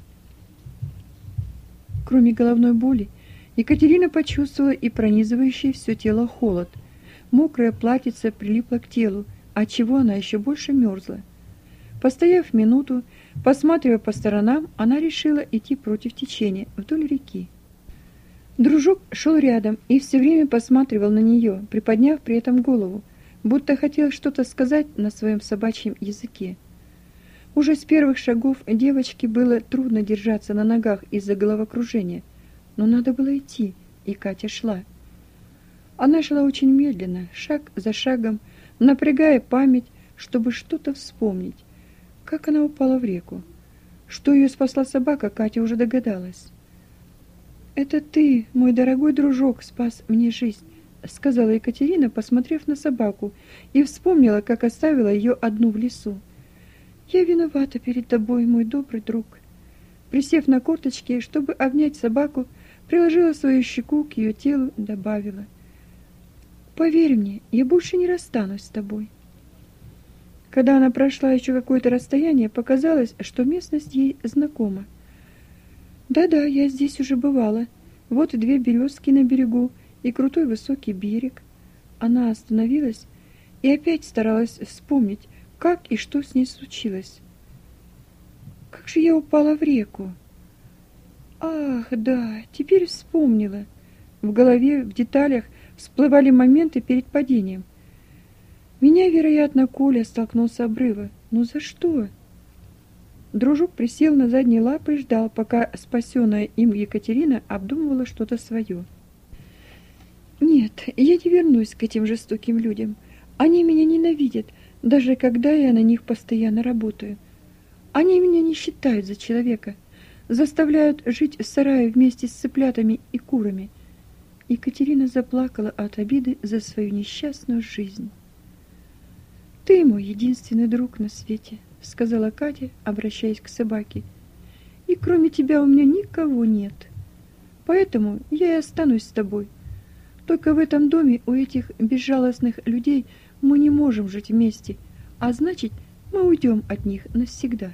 A: Кроме головной боли, Екатерина почувствовала и пронизывающий все тело холод. Мокрая платьице прилипла к телу, отчего она еще больше мерзла. Постояв минуту, посматривая по сторонам, она решила идти против течения вдоль реки. Дружок шел рядом и все время посматривал на нее, приподняв при этом голову, будто хотел что-то сказать на своем собачьем языке. Уже с первых шагов девочке было трудно держаться на ногах из-за головокружения, но надо было идти, и Катя шла. Она шла очень медленно, шаг за шагом, напрягая память, чтобы что-то вспомнить. Как она упала в реку. Что ее спасла собака, Катя уже догадалась. «Это ты, мой дорогой дружок, спас мне жизнь», — сказала Екатерина, посмотрев на собаку, и вспомнила, как оставила ее одну в лесу. «Я виновата перед тобой, мой добрый друг». Присев на корточки, чтобы обнять собаку, приложила свою щеку к ее телу и добавила: «Поверь мне, я больше не расстанусь с тобой». Когда она прошла еще какое-то расстояние, показалось, что местность ей знакома. «Да-да, я здесь уже бывала. Вот и две березки на берегу, и крутой высокий берег». Она остановилась и опять старалась вспомнить, как и что с ней случилось. «Как же я упала в реку?» «Ах, да, теперь вспомнила». В голове в деталях всплывали моменты перед падением. Меня, вероятно, Коля столкнул с обрыва. Но за что? Дружок присел на задние лапы и ждал, пока спасенная им Екатерина обдумывала что-то свое. «Нет, я не вернусь к этим жестоким людям. Они меня ненавидят, даже когда я на них постоянно работаю. Они меня не считают за человека, заставляют жить в сарае вместе с цыплятами и курами». Екатерина заплакала от обиды за свою несчастную жизнь. «Ты мой единственный друг на свете», — сказала Катя, обращаясь к собаке. «И кроме тебя у меня никого нет. Поэтому я и останусь с тобой. Только в этом доме у этих безжалостных людей мы не можем жить вместе, а значит, мы уйдем от них навсегда».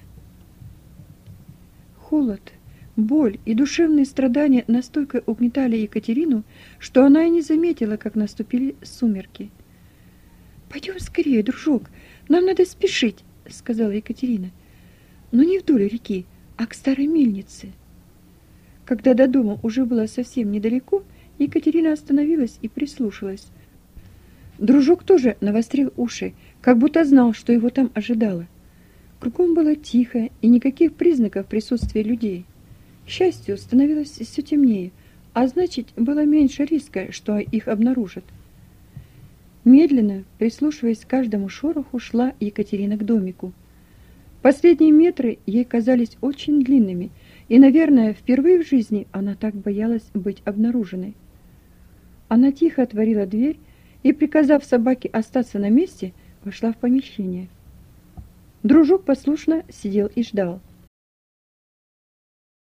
A: Холод, боль и душевные страдания настолько угнетали Екатерину, что она и не заметила, как наступили сумерки. «Пойдем скорее, дружок, нам надо спешить», — сказала Екатерина. «Но не вдоль реки, а к старой мельнице». Когда до дома уже было совсем недалеко, Екатерина остановилась и прислушалась. Дружок тоже навострил уши, как будто знал, что его там ожидало. Кругом было тихо и никаких признаков присутствия людей. К счастью, становилось все темнее, а значит, было меньше риска, что их обнаружат. Медленно, прислушиваясь к каждому шороху, шла Екатерина к домику. Последние метры ей казались очень длинными, и, наверное, впервые в жизни она так боялась быть обнаруженной. Она тихо отворила дверь и, приказав собаке остаться на месте, вошла в помещение. Дружок послушно сидел и ждал.